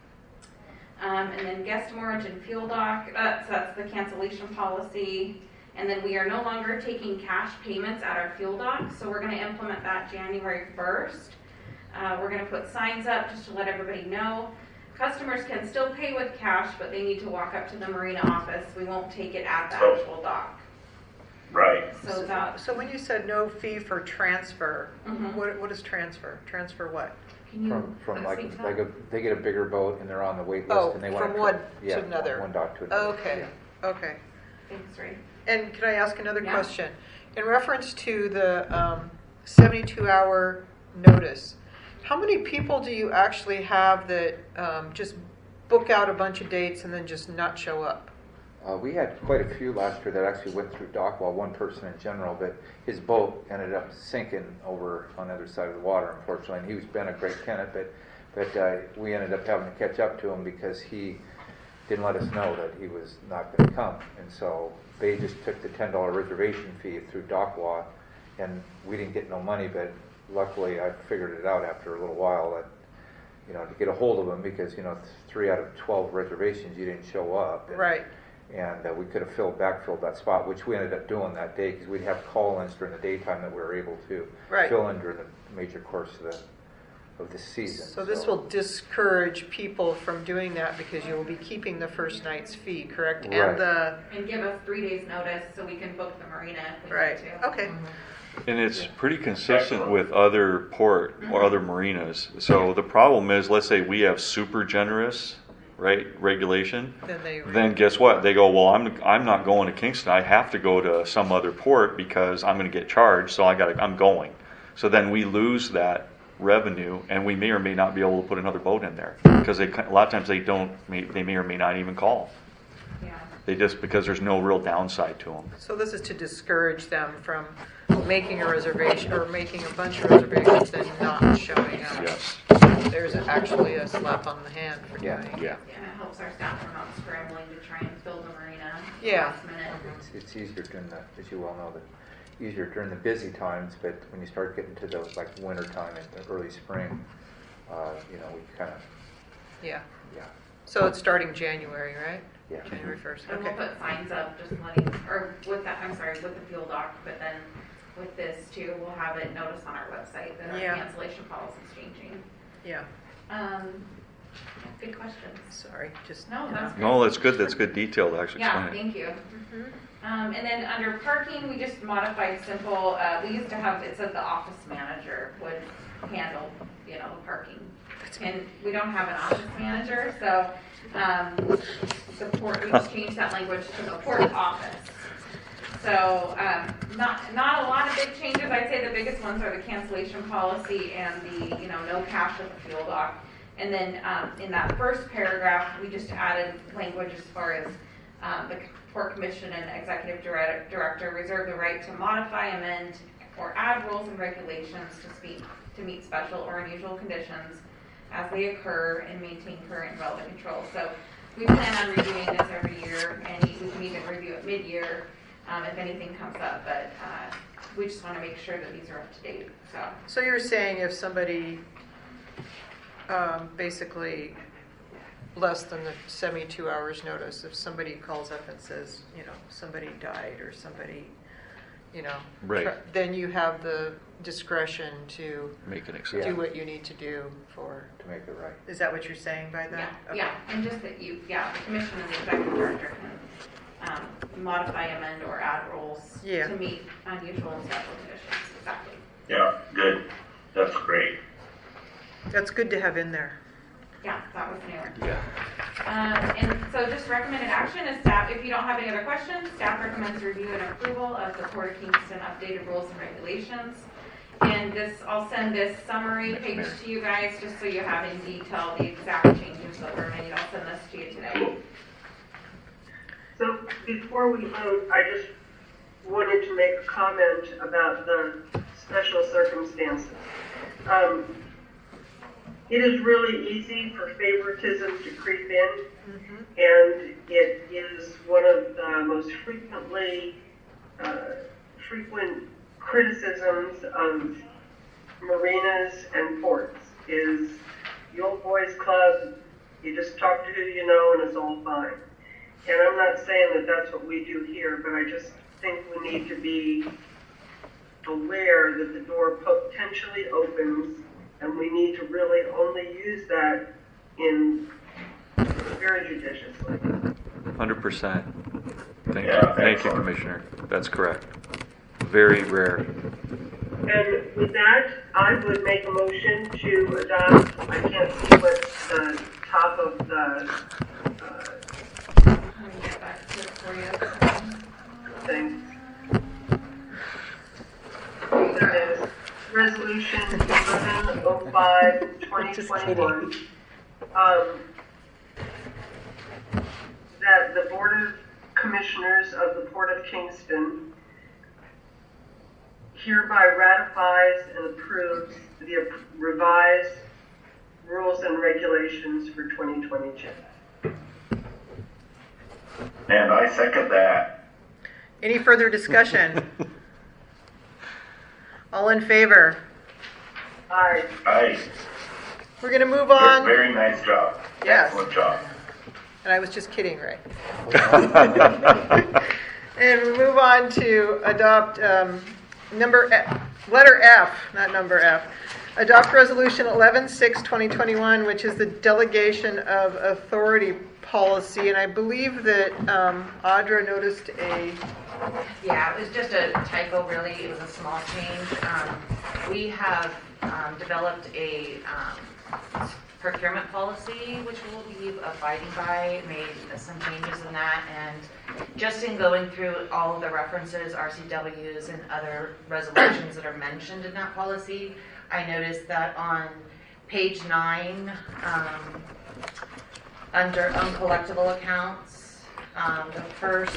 And then guest moorage and fuel dock, so that's the cancellation policy. And then we are no longer taking cash payments at our fuel dock, so we're going to implement that January 1st. We're going to put signs up just to let everybody know. Customers can still pay with cash, but they need to walk up to the marina office. We won't take it at the actual dock. Right. So when you said no fee for transfer, what is transfer? Transfer what? Can you From like speak to that? they get a bigger boat and they're on the wait list and they want from one to another. one dock to another. Okay. Okay. Thanks, Ray. And can I ask another Yeah. question? In reference to the 72-hour notice, how many people do you actually have that just book out a bunch of dates and then just not show up? We had quite a few last year that actually went through dock. Well, one person in general, but his boat ended up sinking over on the other side of the water, unfortunately. And he's been a great tenant, but we ended up having to catch up to him because he didn't let us know that he was not going to come. And so they just took the $10 reservation fee through dock law, and we didn't get no money, but luckily I figured it out after a little while that, to get a hold of him because, 3 out of 12 reservations you didn't show up. Right. And we could have backfilled that spot, which we ended up doing that day because we'd have call-ins during the daytime that we were able to fill in during the major course of the season. So this will discourage people from doing that because you will be keeping the first night's fee, correct? Right. And give us 3 days notice so we can book the marina if we Right. need to. Okay. And it's pretty consistent with other port or other marinas. So the problem is, let's say we have super generous right, regulation, Then then guess what? They go, well, I'm not going to Kingston. I have to go to some other port because I'm going to get charged. So I'm going. So then we lose that revenue, and we may or may not be able to put another boat in there because a lot of times they may or may not even call. Yeah. They just, because there's no real downside to them. So this is to discourage them from making a reservation or making a bunch of reservations and not showing up. Yes. There's actually a slap on the hand for Yeah. doing it. Yeah. And it helps our staff from not scrambling to try and fill the marina Yeah. last minute. It's easier during the, as you well know, easier during the busy times, but when you start getting to those like winter time and the early spring, we kind of, Yeah. yeah. So it's starting January, right? Yeah. January 1st. And we'll Okay. put signs up just letting, or with that, I'm sorry, with the fuel dock, but then with this too, we'll have it notice on our website that our Yeah. cancellation policy is changing. Yeah. Good questions. Sorry. Just No, that's great. No, that's good. That's good detail to actually Yeah, explain it. thank you. Mhm. And then under parking, we just modified simple, we used to have, it said the office manager would handle, the parking. And we don't have an office manager, so, we just changed that language to the port office. So, not a lot of big changes. I'd say the biggest ones are the cancellation policy and the, no cash at the fuel dock. And then, in that first paragraph, we just added language as far as, the Port Commission and Executive Director reserve the right to modify, amend, or add rules and regulations to meet special or unusual conditions as they occur and maintain current and relevant controls. So we plan on reviewing this every year, and we can even review it mid-year if anything comes up. But we just want to make sure that these are up to date. So you're saying if somebody basically less than the 72 hours notice, if somebody calls up and says, somebody died or somebody, Right. then you have the discretion to Make an do exception. what you need to do for. To make it right. Is that what you're saying by that? Yeah, Okay. yeah, and just that the Commission and the Executive Director can modify, amend, or add rules Yeah. to meet unusual and special conditions. Exactly. Yeah, good. That's great. That's good to have in there. Yeah, that was new. Yeah. And so just recommended action is staff, if you don't have any other questions, staff recommends review and approval of the Port of Kingston updated rules and regulations. And I'll send this summary page to you guys just so you have in detail the exact changes that were made. I'll send this to you today. So before we vote, I just wanted to make a comment about the special circumstances. It is really easy for favoritism to creep in, and it is one of the most frequent criticisms of marinas and ports is the old boys club, you just talk to who you know and it's all fine. And I'm not saying that that's what we do here, but I just think we need to be aware that the door potentially opens, and we need to really only use that in very judiciously. 100%. Thank Yeah, you. Thank you, excellent. Commissioner. That's correct. Very rare. And with that, I would make a motion to adopt, I can't see what the top of the Let me get back to it for you. thing. There it is. Resolution 1105, 2021. That the Board of Commissioners of the Port of Kingston hereby ratifies and approves the revised rules and regulations for 2022. And I second that. Any further discussion? All in favor? Aye. Aye. We're going to move on. Very nice job. Yes. Excellent job. And I was just kidding, Ray. And we move on to adopt letter F, not number F. Adopt Resolution 11-6-2021, which is the delegation of authority policy. And I believe that Audra noticed a... Yeah, it was just a typo, really. It was a small change. We have developed a procurement policy, which we'll be abiding by, made some changes in that, and just in going through all of the references, RCWs, and other resolutions that are mentioned in that policy, I noticed that on page 9, under uncollectible accounts, the first,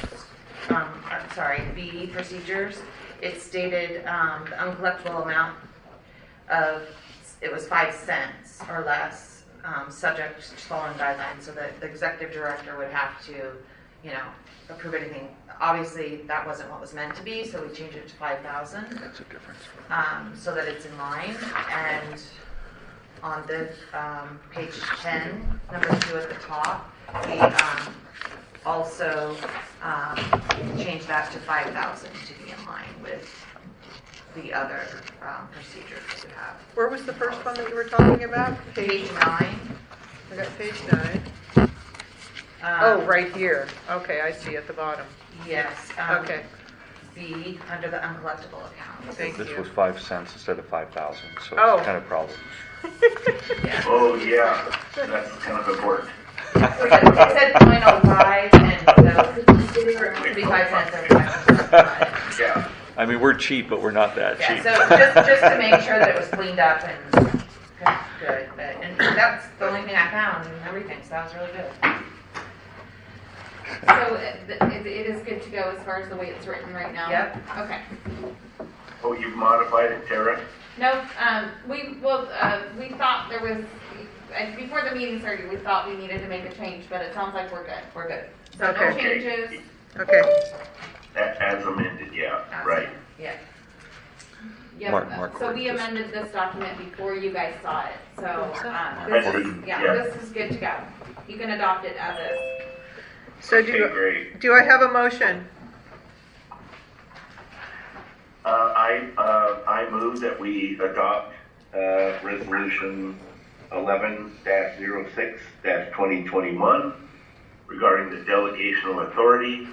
B, procedures, it stated the uncollectible amount of, it was 5 cents or less, subject to following guidelines, so that the executive director would have to, approve anything. Obviously, that wasn't what was meant to be, so we changed it to 5,000. That's a difference. So that it's in line. And on the page 10, number 2 at the top, we also changed that to 5,000 to be in line with the other procedures that we have. Where was the first one that you were talking about? Page 9. I got page 9. Right here. Okay, I see at the bottom. Yes. Okay. B, under the uncollectible accounts. Thank This you. was 5 cents instead of 5,000, so Oh. it's kind of problems. Oh, yeah, that's kind of important. It said 0.05 and so 5 cents or 5 Yeah. I mean, we're cheap, but we're not that Yeah, cheap. so just to make sure that it was cleaned up and good. And that's the only thing I found and everything, so that was really good. So it is good to go as far as the way it's written right now? Yep. Okay. Oh, you've modified it, Tara? No, we thought there was, before the meeting started, we thought we needed to make a change, but it sounds like we're good. We're good. So no Okay. changes. Okay. As amended, yeah, right. Yeah. Yep. Mark So we just- amended this document before you guys saw it. So Yeah. this is good to go. You can adopt it as is. So Okay, great. do I have a motion? I move that we adopt resolution 11-06-2021 regarding the delegation of authority.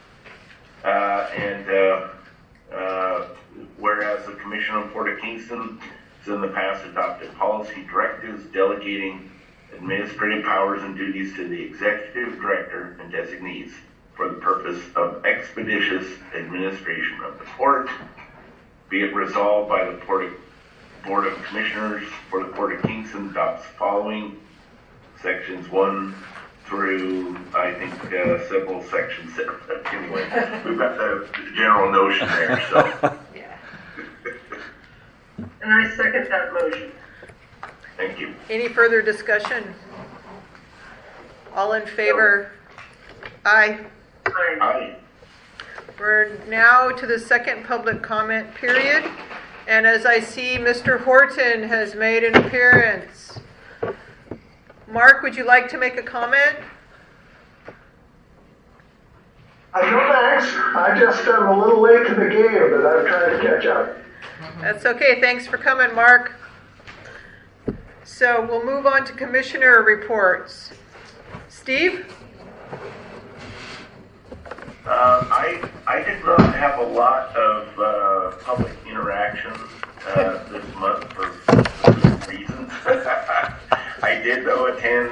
Whereas the Commission on Port of Kingston has in the past adopted policy directives delegating administrative powers and duties to the executive director and designees for the purpose of expeditious administration of the port. Be it resolved by the Board of Commissioners for the Port of Kingston adopts the following sections 1 through, I think, several sections there. But anyway, we've got the general notion there, so. Yeah. And I second that motion. Thank you. Any further discussion? All in favor? Aye. Aye. Aye. We're now to the second public comment period. And as I see, Mr. Horton has made an appearance. Mark, would you like to make a comment? No thanks. I just am a little late to the game, but I'm trying to catch up. That's okay. Thanks for coming, Mark. So we'll move on to commissioner reports. Steve? I did not have a lot of public interaction this month for reasons. I did, though, attend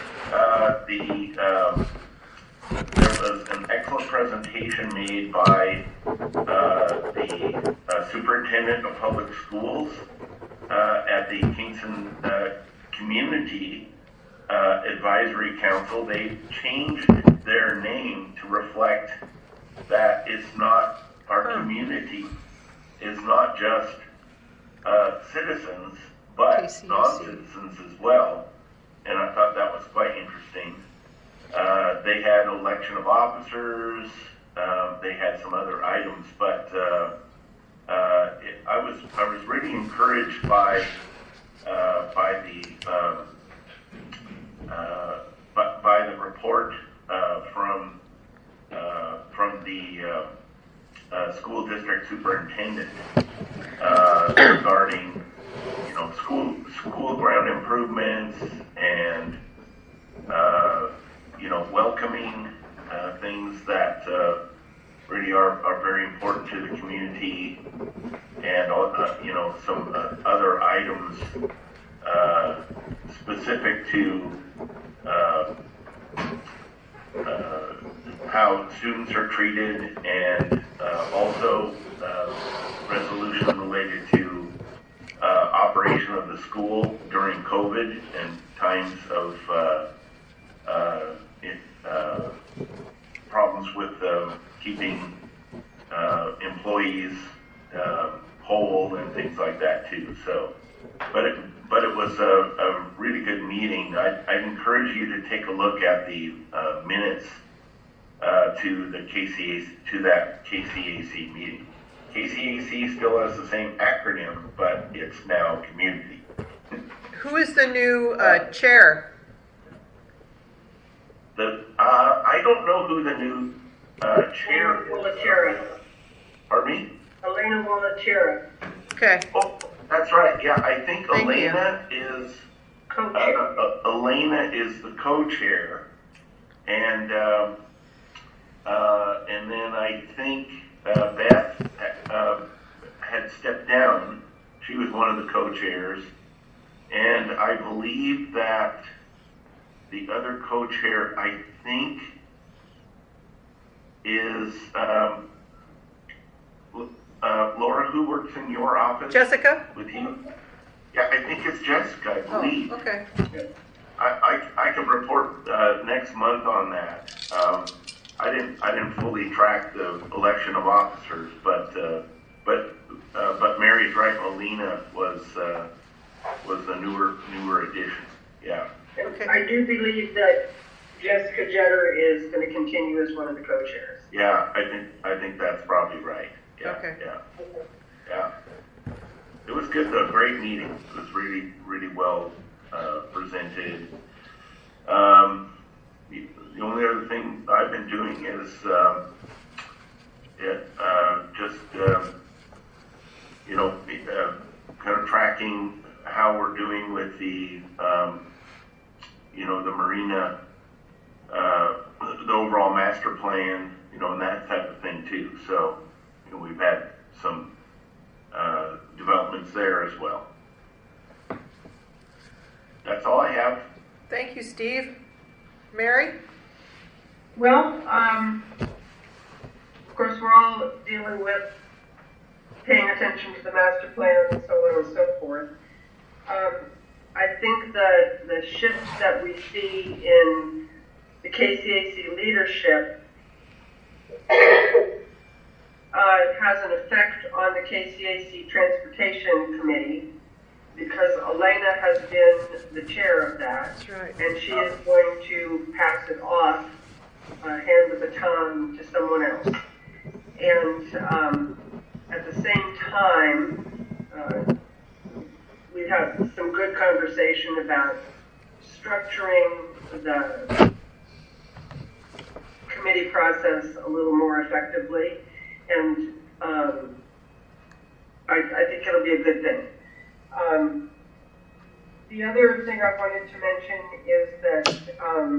there was an excellent presentation made by the superintendent of public schools at the Kingston Community Advisory Council. They changed their name to reflect that it's not, our community is not just citizens, but KCUC. non-citizens as well. And I thought that was quite interesting. They had election of officers, they had some other items, but I was really encouraged by the report from the school district superintendent regarding school ground improvements and welcoming things that really are very important to the community, and some other items specific to how students are treated, and also resolution related to operation of the school during COVID and times of problems with keeping employees whole and things like that too. So, but it was a really good meeting. I'd encourage you to take a look at the minutes to that KCAC meeting. KCAC still has the same acronym, but it's now community. Who is the new chair? I don't know who the new chair is. Walachera. Pardon me? Elena Walachera. Okay. Oh, that's right. Yeah, I think Thank Elena is Elena is the co-chair, and then I think Beth had stepped down. She was one of the co-chairs, and I believe that the other co-chair, I think, is Laura, who works in your office? Jessica? With you? Yeah, I think it's Jessica, I believe. Oh, okay. I can report next month on that. I didn't fully track the election of officers, but Mary's right. Alina was the newer addition. Yeah. Okay. I do believe that Jessica Jetter is going to continue as one of the co-chairs. Yeah, I think that's probably right. Yeah. Okay. Yeah. It was good. A great meeting. It was really well presented. The only other thing I've been doing is kind of tracking how we're doing with the the marina, the overall master plan, and that type of thing too. So, we've had some developments there as well. That's all I have. Thank you, Steve. Mary? Well, of course, we're all dealing with paying attention to the master plan and so on and so forth. I think that the shift that we see in the KCAC leadership has an effect on the KCAC Transportation Committee, because Elena has been the chair of that. That's right. And she is going to pass it off, hand the baton to someone else. And at the same time, we've had some good conversation about structuring the committee process a little more effectively, and I think it'll be a good thing. The other thing I wanted to mention is that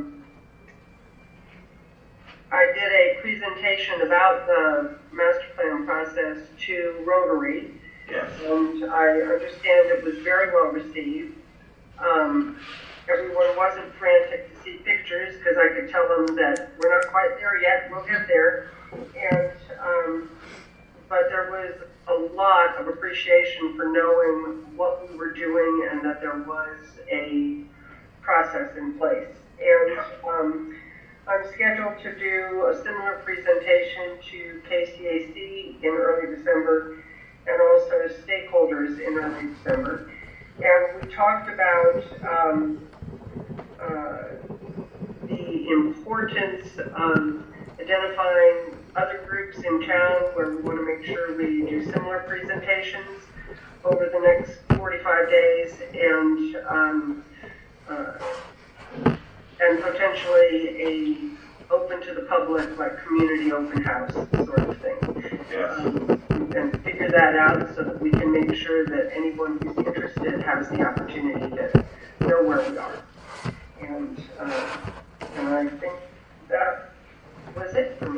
I did a presentation about the master plan process to Rotary. Yes. And I understand it was very well received. Everyone wasn't frantic to see pictures, because I could tell them that we're not quite there yet, we'll get there. And but there was a lot of appreciation for knowing what we were doing and that there was a process in place. And I'm scheduled to do a similar presentation to KCAC in early December, and also stakeholders in early December. And we talked about the importance of identifying other groups in town where we want to make sure we do similar presentations over the next 45 days, and potentially a open to the public, like community open house sort of thing. Yes. And figure that out so that we can make sure that anyone who's interested has the opportunity to know where we are. And I think that was it for me.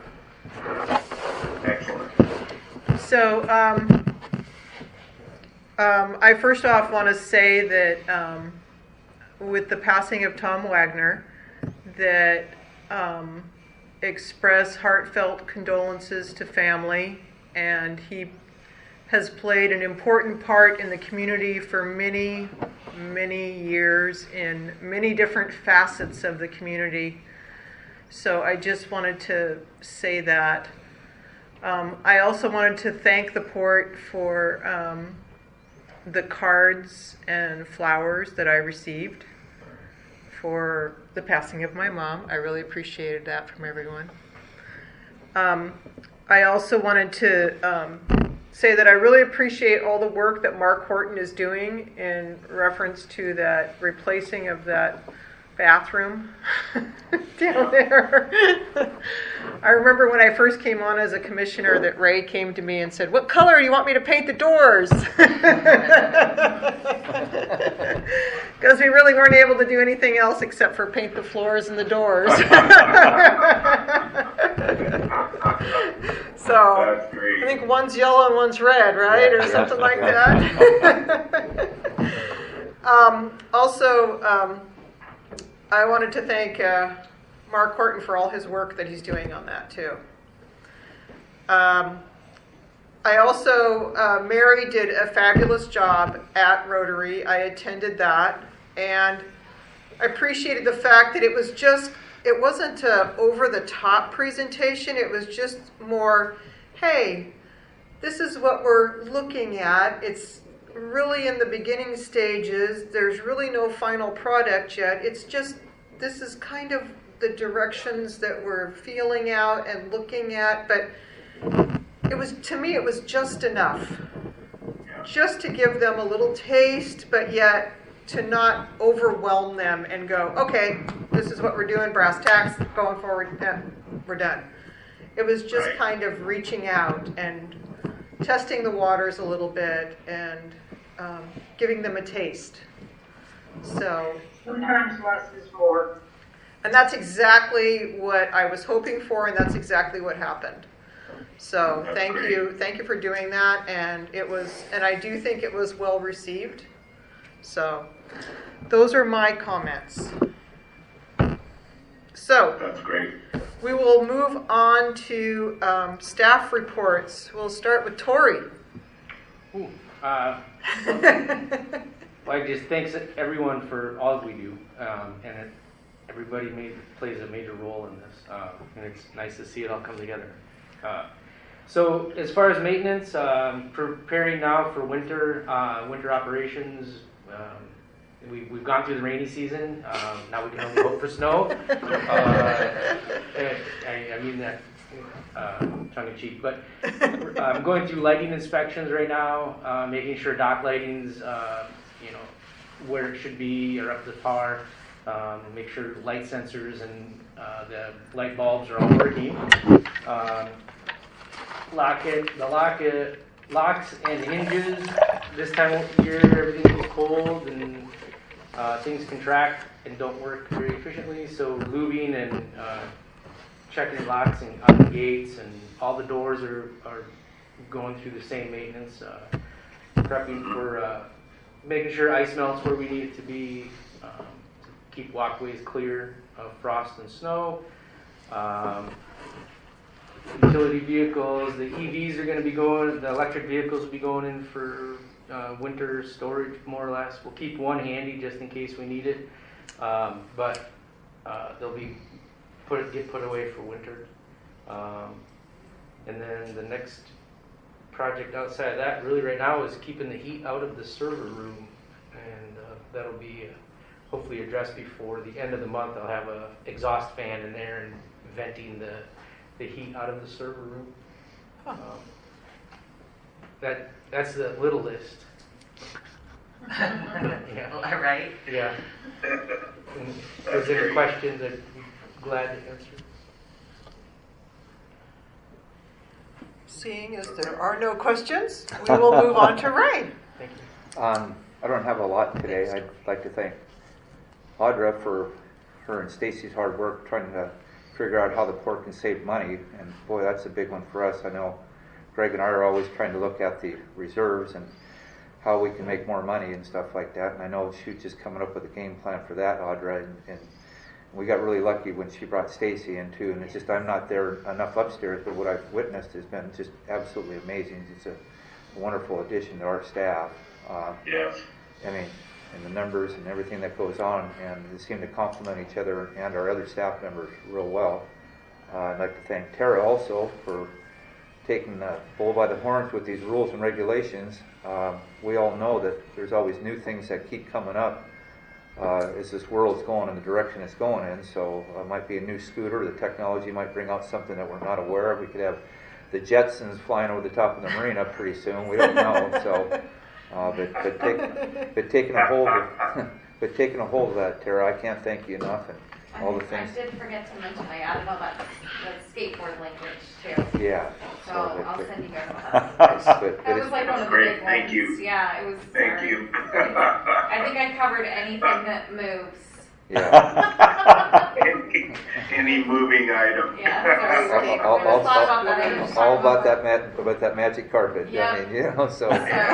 Excellent. So, I first off want to say that with the passing of Tom Wagner, that express heartfelt condolences to family, and he has played an important part in the community for many, many years in many different facets of the community. So I just wanted to say that. I also wanted to thank the port for the cards and flowers that I received for the passing of my mom. I really appreciated that from everyone. I also wanted to say that I really appreciate all the work that Mark Horton is doing in reference to that replacing of that bathroom down there. I remember when I first came on as a commissioner that Ray came to me and said, "What color do you want me to paint the doors?" Because we really weren't able to do anything else except for paint the floors and the doors. So That's great. I think one's yellow and one's red, right? Or something like that. Also, I wanted to thank Mark Horton for all his work that he's doing on that too. I also, Mary did a fabulous job at Rotary. I attended that, and I appreciated the fact that it wasn't an over-the-top presentation. It was just more, hey, this is what we're looking at. It's really in the beginning stages. There's really no final product yet. It's just, this is kind of the directions that we're feeling out and looking at, but to me, it was just enough. Just to give them a little taste, but yet to not overwhelm them and go, okay, this is what we're doing, brass tacks, going forward, we're done. It was just kind of reaching out and testing the waters a little bit and giving them a taste. So Sometimes less is more. And that's exactly what I was hoping for, and that's exactly what happened. So thank you for doing that, and I do think it was well received. So those are my comments. So That's great. we will move on to staff reports. We'll start with Tori. Well, I just thanks everyone for all that we do, and everybody plays a major role in this, and it's nice to see it all come together. So as far as maintenance, preparing now for winter operations. We've gone through the rainy season. Now we can only hope for snow. I mean that tongue in cheek, but I'm going through lighting inspections right now, making sure dock lightings, where it should be are up to par. Make sure light sensors and the light bulbs are all working. Locks and hinges. This time of year, everything is cold and things contract and don't work very efficiently. So lubing and checking locks and on the gates, and all the doors are going through the same maintenance. Prepping for making sure ice melts where we need it to be. Keep walkways clear of frost and snow. Utility vehicles, the EVs are going to be going, the electric vehicles will be going in for winter storage, more or less. We'll keep one handy just in case we need it, but they'll be get put away for winter. And then the next project outside of that, really right now, is keeping the heat out of the server room, and that'll be hopefully addressed before the end of the month. I'll have a exhaust fan in there and venting the heat out of the server room. That's the little list. Yeah. All right. Yeah. And if there's any questions, I'd be glad to answer. Seeing as there are no questions, we will move on to Ray. Thank you. I don't have a lot today. I'd like to thank Audra for her and Stacy's hard work trying to figure out how the port can save money, and boy, that's a big one for us. I know Greg and I are always trying to look at the reserves, and how we can make more money and stuff like that. And I know she's just coming up with a game plan for that, Audra, and we got really lucky when she brought Stacy in too. And it's just I'm not there enough upstairs, but what I've witnessed has been just absolutely amazing. It's a wonderful addition to our staff. Yes. I mean, and the numbers and everything that goes on, and they seem to complement each other and our other staff members real well. I'd like to thank Tara also for taking the bull by the horns with these rules and regulations. We all know that there's always new things that keep coming up as this world's going in the direction it's going in. So it might be a new scooter. The technology might bring out something that we're not aware of. We could have the Jetsons flying over the top of the marina pretty soon. We don't know. So, but taking a hold of that, Tara, I can't thank you enough. And all the things. I did forget to mention I added all that the skateboard language too. Yeah. So I'll send you guys all that. That was like one of the great. big Thank ones. you. Yeah, it was. Thank you. I think I covered anything that moves. Yeah. Any moving item. Yeah. All about that magic carpet. Yep. I mean, you know, so.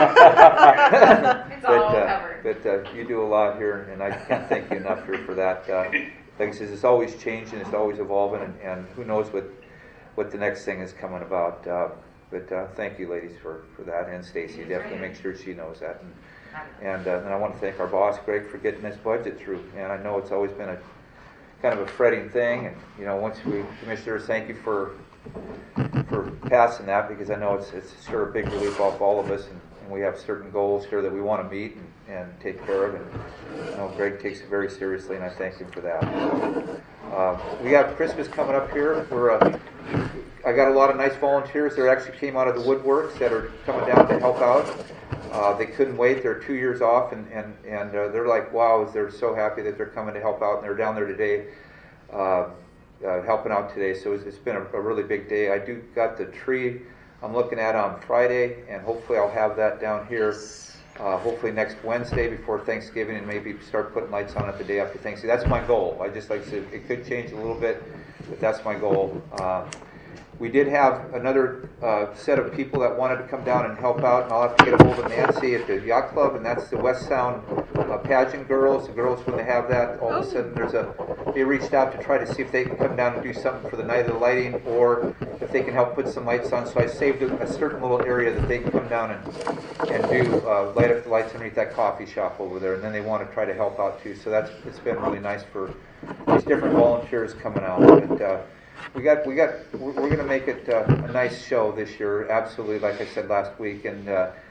It's all covered. But you do a lot here, and I can't thank you enough for that. Like I said, it's always changing, it's always evolving, and who knows what the next thing is coming about. But thank you, ladies, for that, and Stacy. Definitely make sure she knows that. And I want to thank our boss, Greg, for getting this budget through. And I know it's always been a kind of a fretting thing. And once commissioners, thank you for passing that, because I know it's sure a big relief off all of us, and we have certain goals here that we want to meet and take care of. And I know Greg takes it very seriously, and I thank him for that. So, we have Christmas coming up here. I got a lot of nice volunteers that actually came out of the woodworks that are coming down to help out. They couldn't wait. They're 2 years off, and they're like, wow, they're so happy that they're coming to help out, and they're down there today helping out today. So it's been a really big day. I do got the tree I'm looking at on Friday, and hopefully I'll have that down here hopefully next Wednesday before Thanksgiving, and maybe start putting lights on it the day after Thanksgiving. That's my goal. I just like to say it could change a little bit, but that's my goal. We did have another set of people that wanted to come down and help out, and I'll have to get a hold of Nancy at the Yacht Club, and that's the West Sound pageant girls. The girls, when they have that, all of a sudden they reached out to try to see if they can come down and do something for the night of the lighting, or if they can help put some lights on. So I saved a certain little area that they can come down and do light up the lights underneath that coffee shop over there, and then they want to try to help out too. So it's been really nice for these different volunteers coming out. But, we're going to make it a nice show this year, absolutely, like I said last week, and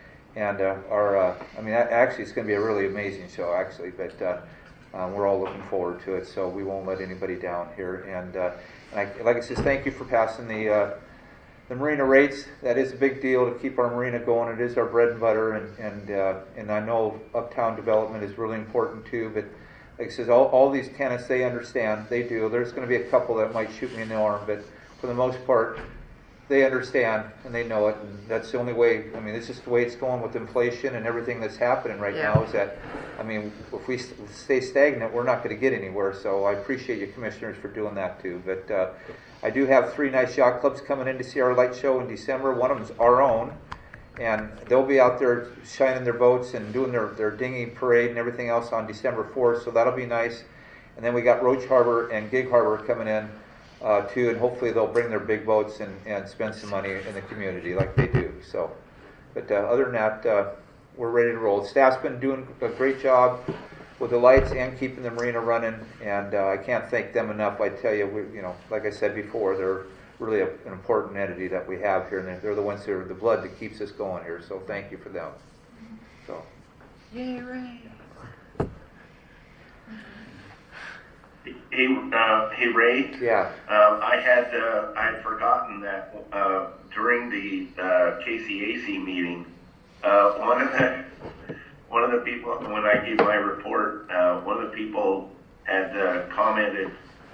actually it's going to be a really amazing show, actually, but we're all looking forward to it, so we won't let anybody down here. And like I said, thank you for passing the marina rates. That is a big deal to keep our marina going. It is our bread and butter, and I know uptown development is really important too, but like I said, all these tenants, they understand. They do. There's going to be a couple that might shoot me in the arm, but for the most part, they understand and they know it. And that's the only way. I mean, it's just the way it's going with inflation and everything that's happening right now. Is that, I mean, if we stay stagnant, we're not going to get anywhere. So I appreciate you commissioners for doing that too. But I do have 3 nice yacht clubs coming in to see our light show in December. One of them's our own. And they'll be out there shining their boats and doing their dinghy parade and everything else on December 4th, so that'll be nice. And then we got Roach Harbor and Gig Harbor coming in too, and hopefully they'll bring their big boats and spend some money in the community like they do. So, but other than that, we're ready to roll. Staff's been doing a great job with the lights and keeping the marina running, and I can't thank them enough. I tell you, like I said before, they're really an important entity that we have here, and they're the ones who are the blood that keeps us going here. So thank you for them. So. Yay, Ray. Hey, Ray. Yeah. I had forgotten that during the KCAC meeting, one of the people, when I gave my report, one of the people had commented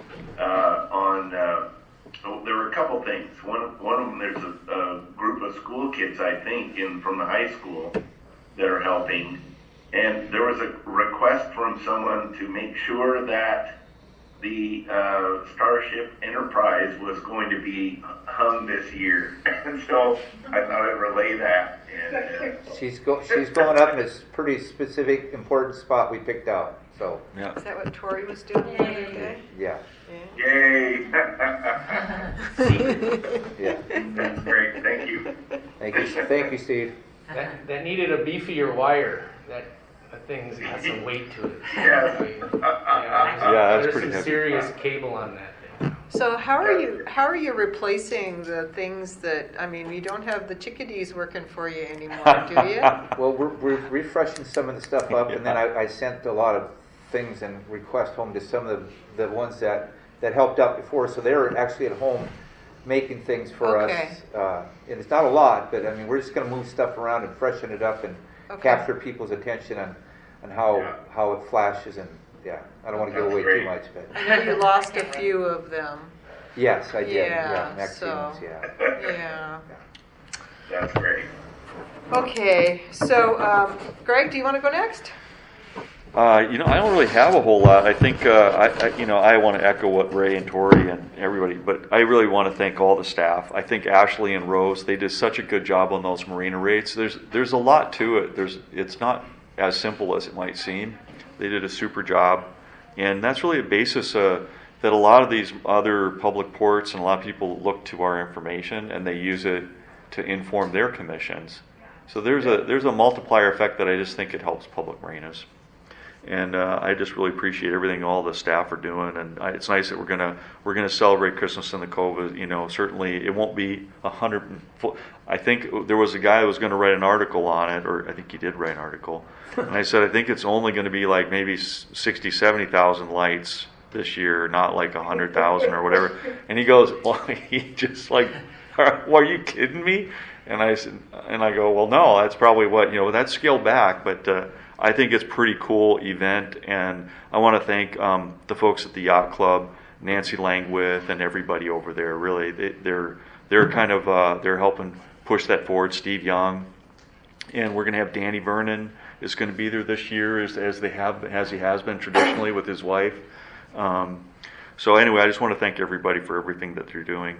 on. There were a couple things. One of them, there's a group of school kids, I think, from the high school that are helping, and there was a request from someone to make sure that the Starship Enterprise was going to be hung this year, and so I thought I'd relay that. She's going up in a pretty specific, important spot we picked out. So Yeah. Is that what Tori was doing the other day? yeah, Yay! yeah. That's great, thank you. Thank you, Steve. That needed a beefier wire. That thing's got some weight to it. Yes. Yeah, that's there's pretty some heavy. serious cable on that thing. So how are you replacing the things that, I mean, you don't have the chickadees working for you anymore, do you? Well, we're refreshing some of the stuff up, and then I sent a lot of things and requests home to some of the ones that helped out before. So they're actually at home making things for Okay. us. And it's not a lot, but I mean, we're just going to move stuff around and freshen it up and Okay. capture people's attention on how it flashes. And yeah, I don't want to give away too much, but I know you lost a few of them. yes, I did. Yeah, Maximums, so- yeah. Yeah. That's great. Okay, so Greg, do you want to go next? I don't really have a whole lot. I think, I want to echo what Ray and Tori and everybody, but I really want to thank all the staff. I think Ashley and Rose, they did such a good job on those marina rates. There's a lot to it. It's not as simple as it might seem. They did a super job, and that's really a basis that a lot of these other public ports and a lot of people look to our information and they use it to inform their commissions. So there's a multiplier effect that I just think it helps public marinas. And I just really appreciate everything all the staff are doing, and it's nice that we're gonna celebrate Christmas in the Cove. Certainly it won't be 100. I think there was a guy that was going to write an article on it, or I think he did write an article, and I said I think it's only going to be like maybe 60, 70,000 lights this year, not like 100,000 or whatever. And he goes, well, he just like, are you kidding me? And I said, and I go, well, no, that's probably what that's scaled back, but. I think it's a pretty cool event, and I want to thank the folks at the Yacht Club, Nancy Langwith, and everybody over there. Really, they're kind of they're helping push that forward. Steve Young, and we're going to have Danny Vernon is going to be there this year, as he has been traditionally with his wife. So anyway, I just want to thank everybody for everything that they're doing.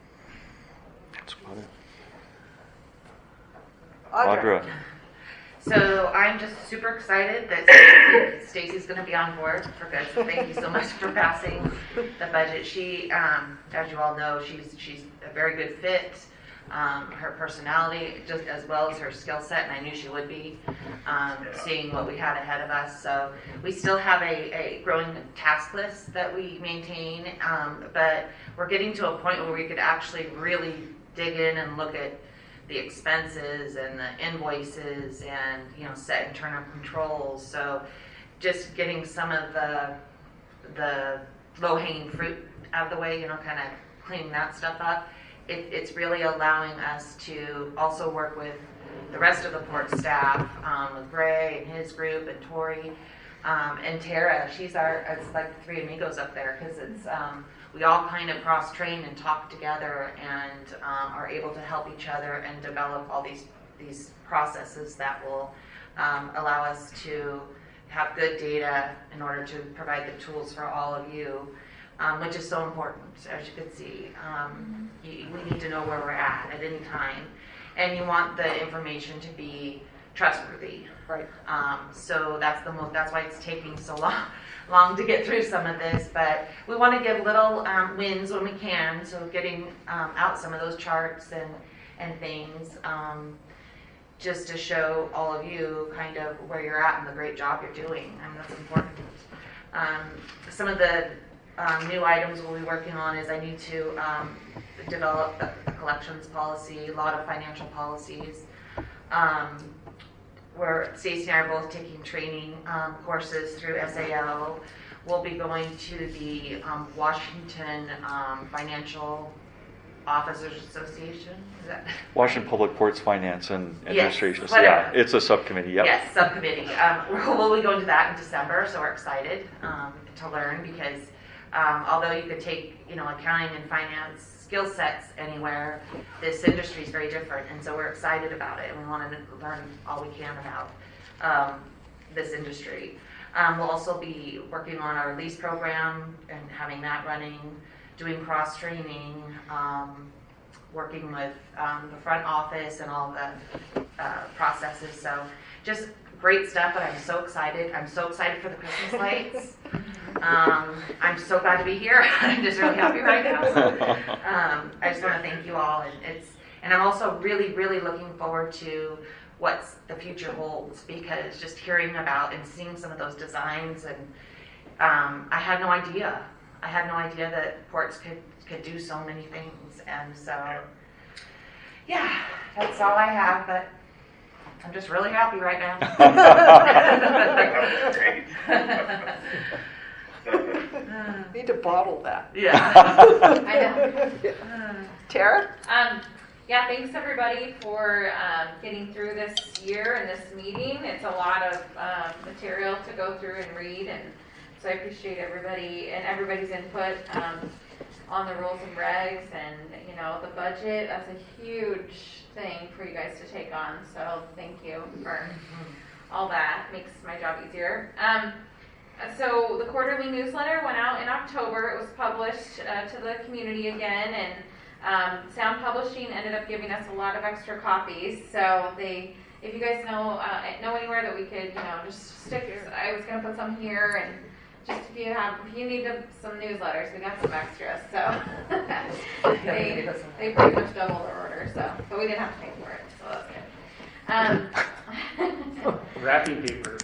That's about it. Audra. So I'm just super excited that Stacy's going to be on board for good. So thank you so much for passing the budget. She, as you all know, she's a very good fit. Her personality, just as well as her skill set, and I knew she would be, seeing what we had ahead of us. So we still have a growing task list that we maintain, but we're getting to a point where we could actually really dig in and look at the expenses and the invoices and set internal controls. So just getting some of the low-hanging fruit out of the way, kind of cleaning that stuff up. It's really allowing us to also work with the rest of the port staff, with Ray and his group and Tori, and Tara. It's like the three amigos up there, because it's we all kind of cross-train and talk together and are able to help each other and develop all these processes that will allow us to have good data in order to provide the tools for all of you, which is so important. As you can see, we need to know where we're at any time, and you want the information to be trustworthy. Right. So that's why it's taking so long to get through some of this, but we want to give little wins when we can, so getting out some of those charts and things, just to show all of you kind of where you're at and the great job you're doing, and that's important. Some of the new items we'll be working on is I need to develop a collections policy, a lot of financial policies, where Stacey and I are both taking training courses through SAO. We'll be going to the Washington Financial Officers Association. Is that? Washington Public Ports Finance and Administration. Yes, whatever. Yeah, it's a subcommittee. Yep. Yes, subcommittee. We'll be going to that in December, so we're excited to learn, because although you could take accounting and finance skill sets anywhere, this industry is very different, and so we're excited about it, and we want to learn all we can about this industry. We'll also be working on our lease program and having that running, doing cross-training, working with the front office and all the processes. So just great stuff, and I'm so excited. I'm so excited for the Christmas lights. I'm so glad to be here. I'm just really happy right now. So, I just want to thank you all, and I'm also really, really looking forward to what the future holds, because just hearing about and seeing some of those designs, and I had no idea. I had no idea that ports could do so many things, and so yeah, that's all I have. But I'm just really happy right now. Need to bottle that. Yeah. I know. Tara? Yeah, thanks everybody for getting through this year and this meeting. It's a lot of material to go through and read, and so I appreciate everybody and everybody's input on the rules and regs, and the budget. That's a huge thing for you guys to take on, so thank you for all that. Makes my job easier. So the quarterly newsletter went out in October. It was published to the community again, and Sound Publishing ended up giving us a lot of extra copies. So if you guys know anywhere that we could, just stick. I was going to put some here, and just if you need some newsletters, we got some extras. So they pretty much doubled their order. So, but we didn't have to pay for it, so that's good. Wrapping paper.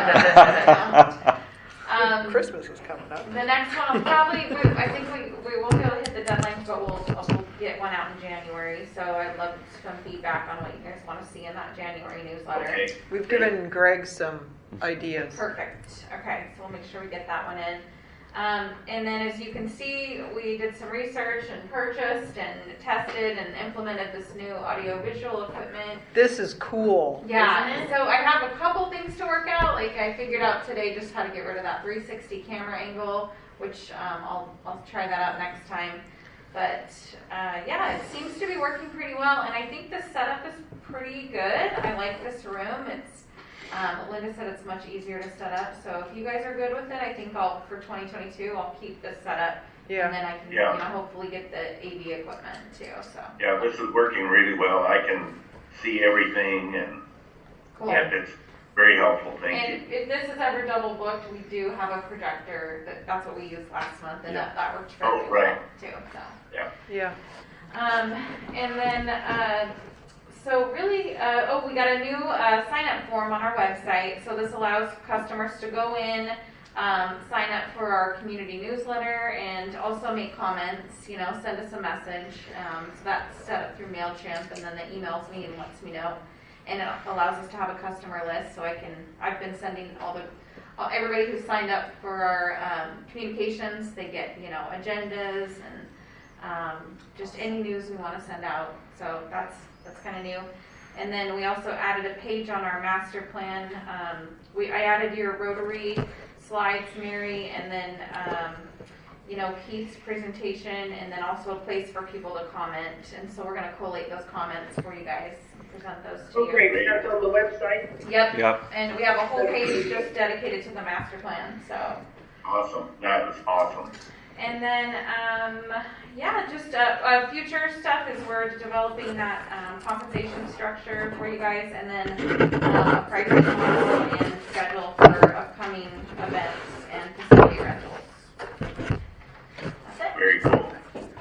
Yeah. Christmas is coming up. The next one will probably, I think we won't be able to hit the deadline, but we'll get one out in January. So I'd love some feedback on what you guys want to see in that January newsletter. Okay. We've given Greg some ideas. Perfect. Okay, so we'll make sure we get that one in. And then as you can see, we did some research and purchased and tested and implemented this new audio-visual equipment. This is cool. Yeah, so I have a couple things to work out. Like I figured out today just how to get rid of that 360 camera angle, which I'll try that out next time. But yeah, it seems to be working pretty well, and I think the setup is pretty good. I like this room. It's Linda said it's much easier to set up, so if you guys are good with it, I think for 2022 I'll keep this set up, and then I can hopefully get the AV equipment too. So yeah, this is working really well. I can see everything, and cool. Yeah, it's very helpful. Thank you. And if this is ever double booked, we do have a projector. That's what we used last month, and that worked very well too. So yeah. And then. So really, we got a new sign-up form on our website. So this allows customers to go in, sign up for our community newsletter, and also make comments, send us a message. So that's set up through MailChimp, and then it emails me and lets me know. And it allows us to have a customer list, so I've been sending everybody who signed up for our communications, they get, agendas and just any news we want to send out. So that's kind of new. And then we also added a page on our master plan. I added your Rotary slides, Mary, and then Keith's presentation, and then also a place for people to comment. And so we're going to collate those comments for you guys and present those to you. Oh, great. That's on the website? Yep. And we have a whole page just dedicated to the master plan. So Awesome. That was awesome. And then, just future stuff is we're developing that compensation structure for you guys, and then a pricing model and schedule for upcoming events and facility rentals. That's it. Very cool.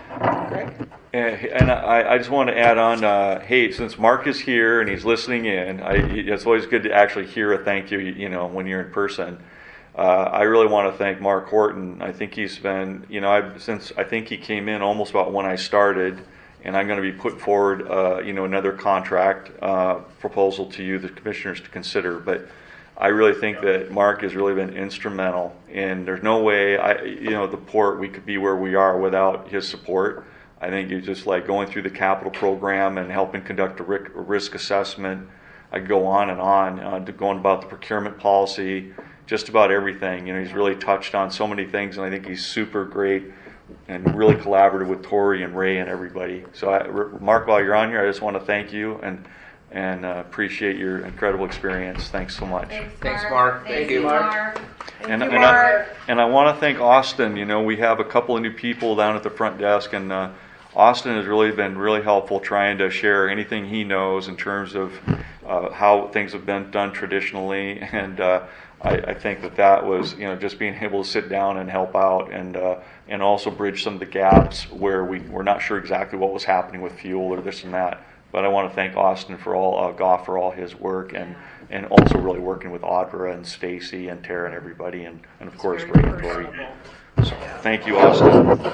And I just want to add on, hey, since Mark is here and he's listening in, it's always good to actually hear a thank you, when you're in person. I really want to thank Mark Horton. I think he's been, since I think he came in almost about when I started, and I'm going to be putting forward, another contract proposal to you, the commissioners, to consider. But I really think that Mark has really been instrumental, and there's no way, the port, we could be where we are without his support. I think you're just like going through the capital program and helping conduct a risk assessment. I could go on and on, going about the procurement policy, just about everything. He's really touched on so many things, and I think he's super great and really collaborative with Tori and Ray and everybody. So, Mark, while you're on here, I just want to thank you and appreciate your incredible experience. Thanks so much. Thanks, Mark. Thank you, Mark. Thank you, Mark. And I want to thank Austin. We have a couple of new people down at the front desk, and Austin has really been really helpful trying to share anything he knows in terms of how things have been done traditionally, and I think that was, just being able to sit down and help out, and also bridge some of the gaps where we were not sure exactly what was happening with fuel or this and that. But I want to thank Austin for Goff for all his work, and also really working with Audra and Stacy and Tara and everybody, and of course Ray and Lori. So thank you, Austin.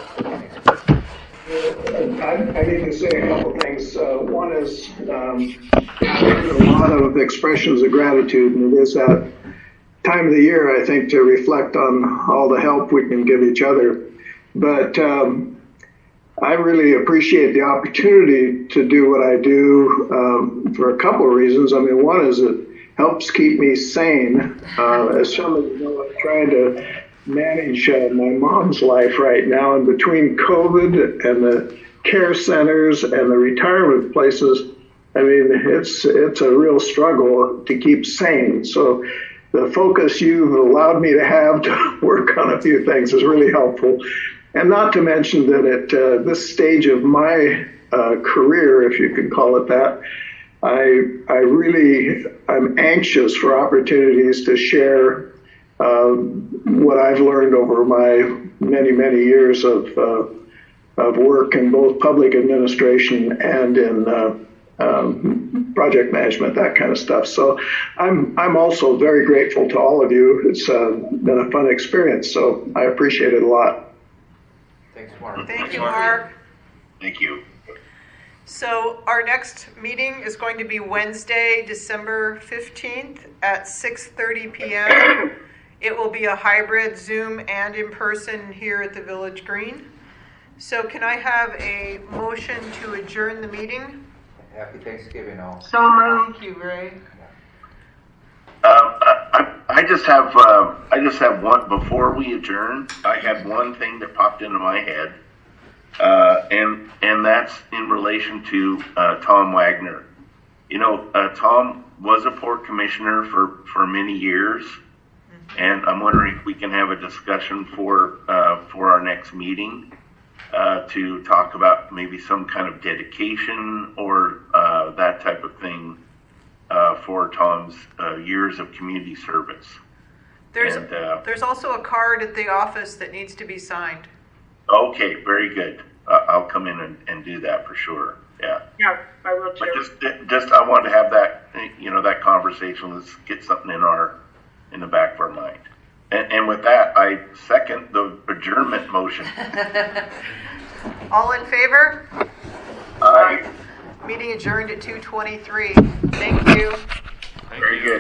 I need to say a couple things. One is a lot of expressions of gratitude, and it is that time of the year, I think, to reflect on all the help we can give each other. But I really appreciate the opportunity to do what I do for a couple of reasons. I mean, one is it helps keep me sane. As some of you know, I'm trying to manage my mom's life right now, and between COVID and the care centers and the retirement places, I mean, it's a real struggle to keep sane. So the focus you've allowed me to have to work on a few things is really helpful. And not to mention that at this stage of my career, if you could call it that, I'm anxious for opportunities to share what I've learned over my many, many years of work in both public administration and in project management, that kind of stuff. So I'm also very grateful to all of you. It's been a fun experience, so I appreciate it a lot. Thanks, Mark. Thank you, Mark. Thank you. So our next meeting is going to be Wednesday, December 15th at 6:30 p.m. It will be a hybrid Zoom and in person here at the Village Green. So can I have a motion to adjourn the meeting? Happy Thanksgiving, all. So moved. Thank you, Ray. I just have one, before we adjourn, I had one thing that popped into my head, and that's in relation to Tom Wagner. Tom was a port commissioner for many years, and I'm wondering if we can have a discussion for our next meeting to talk about maybe some kind of dedication or that type of thing for Tom's years of community service. There's also a card at the office that needs to be signed. Okay, very good. I'll come in and do that for sure. Yeah. Yeah, I will too. But just I wanted to have that, that conversation. Let's get something in the back of our mind. And with that, I second the adjournment motion. All in favor? Aye. Meeting adjourned at 2:23. Thank you. Very good.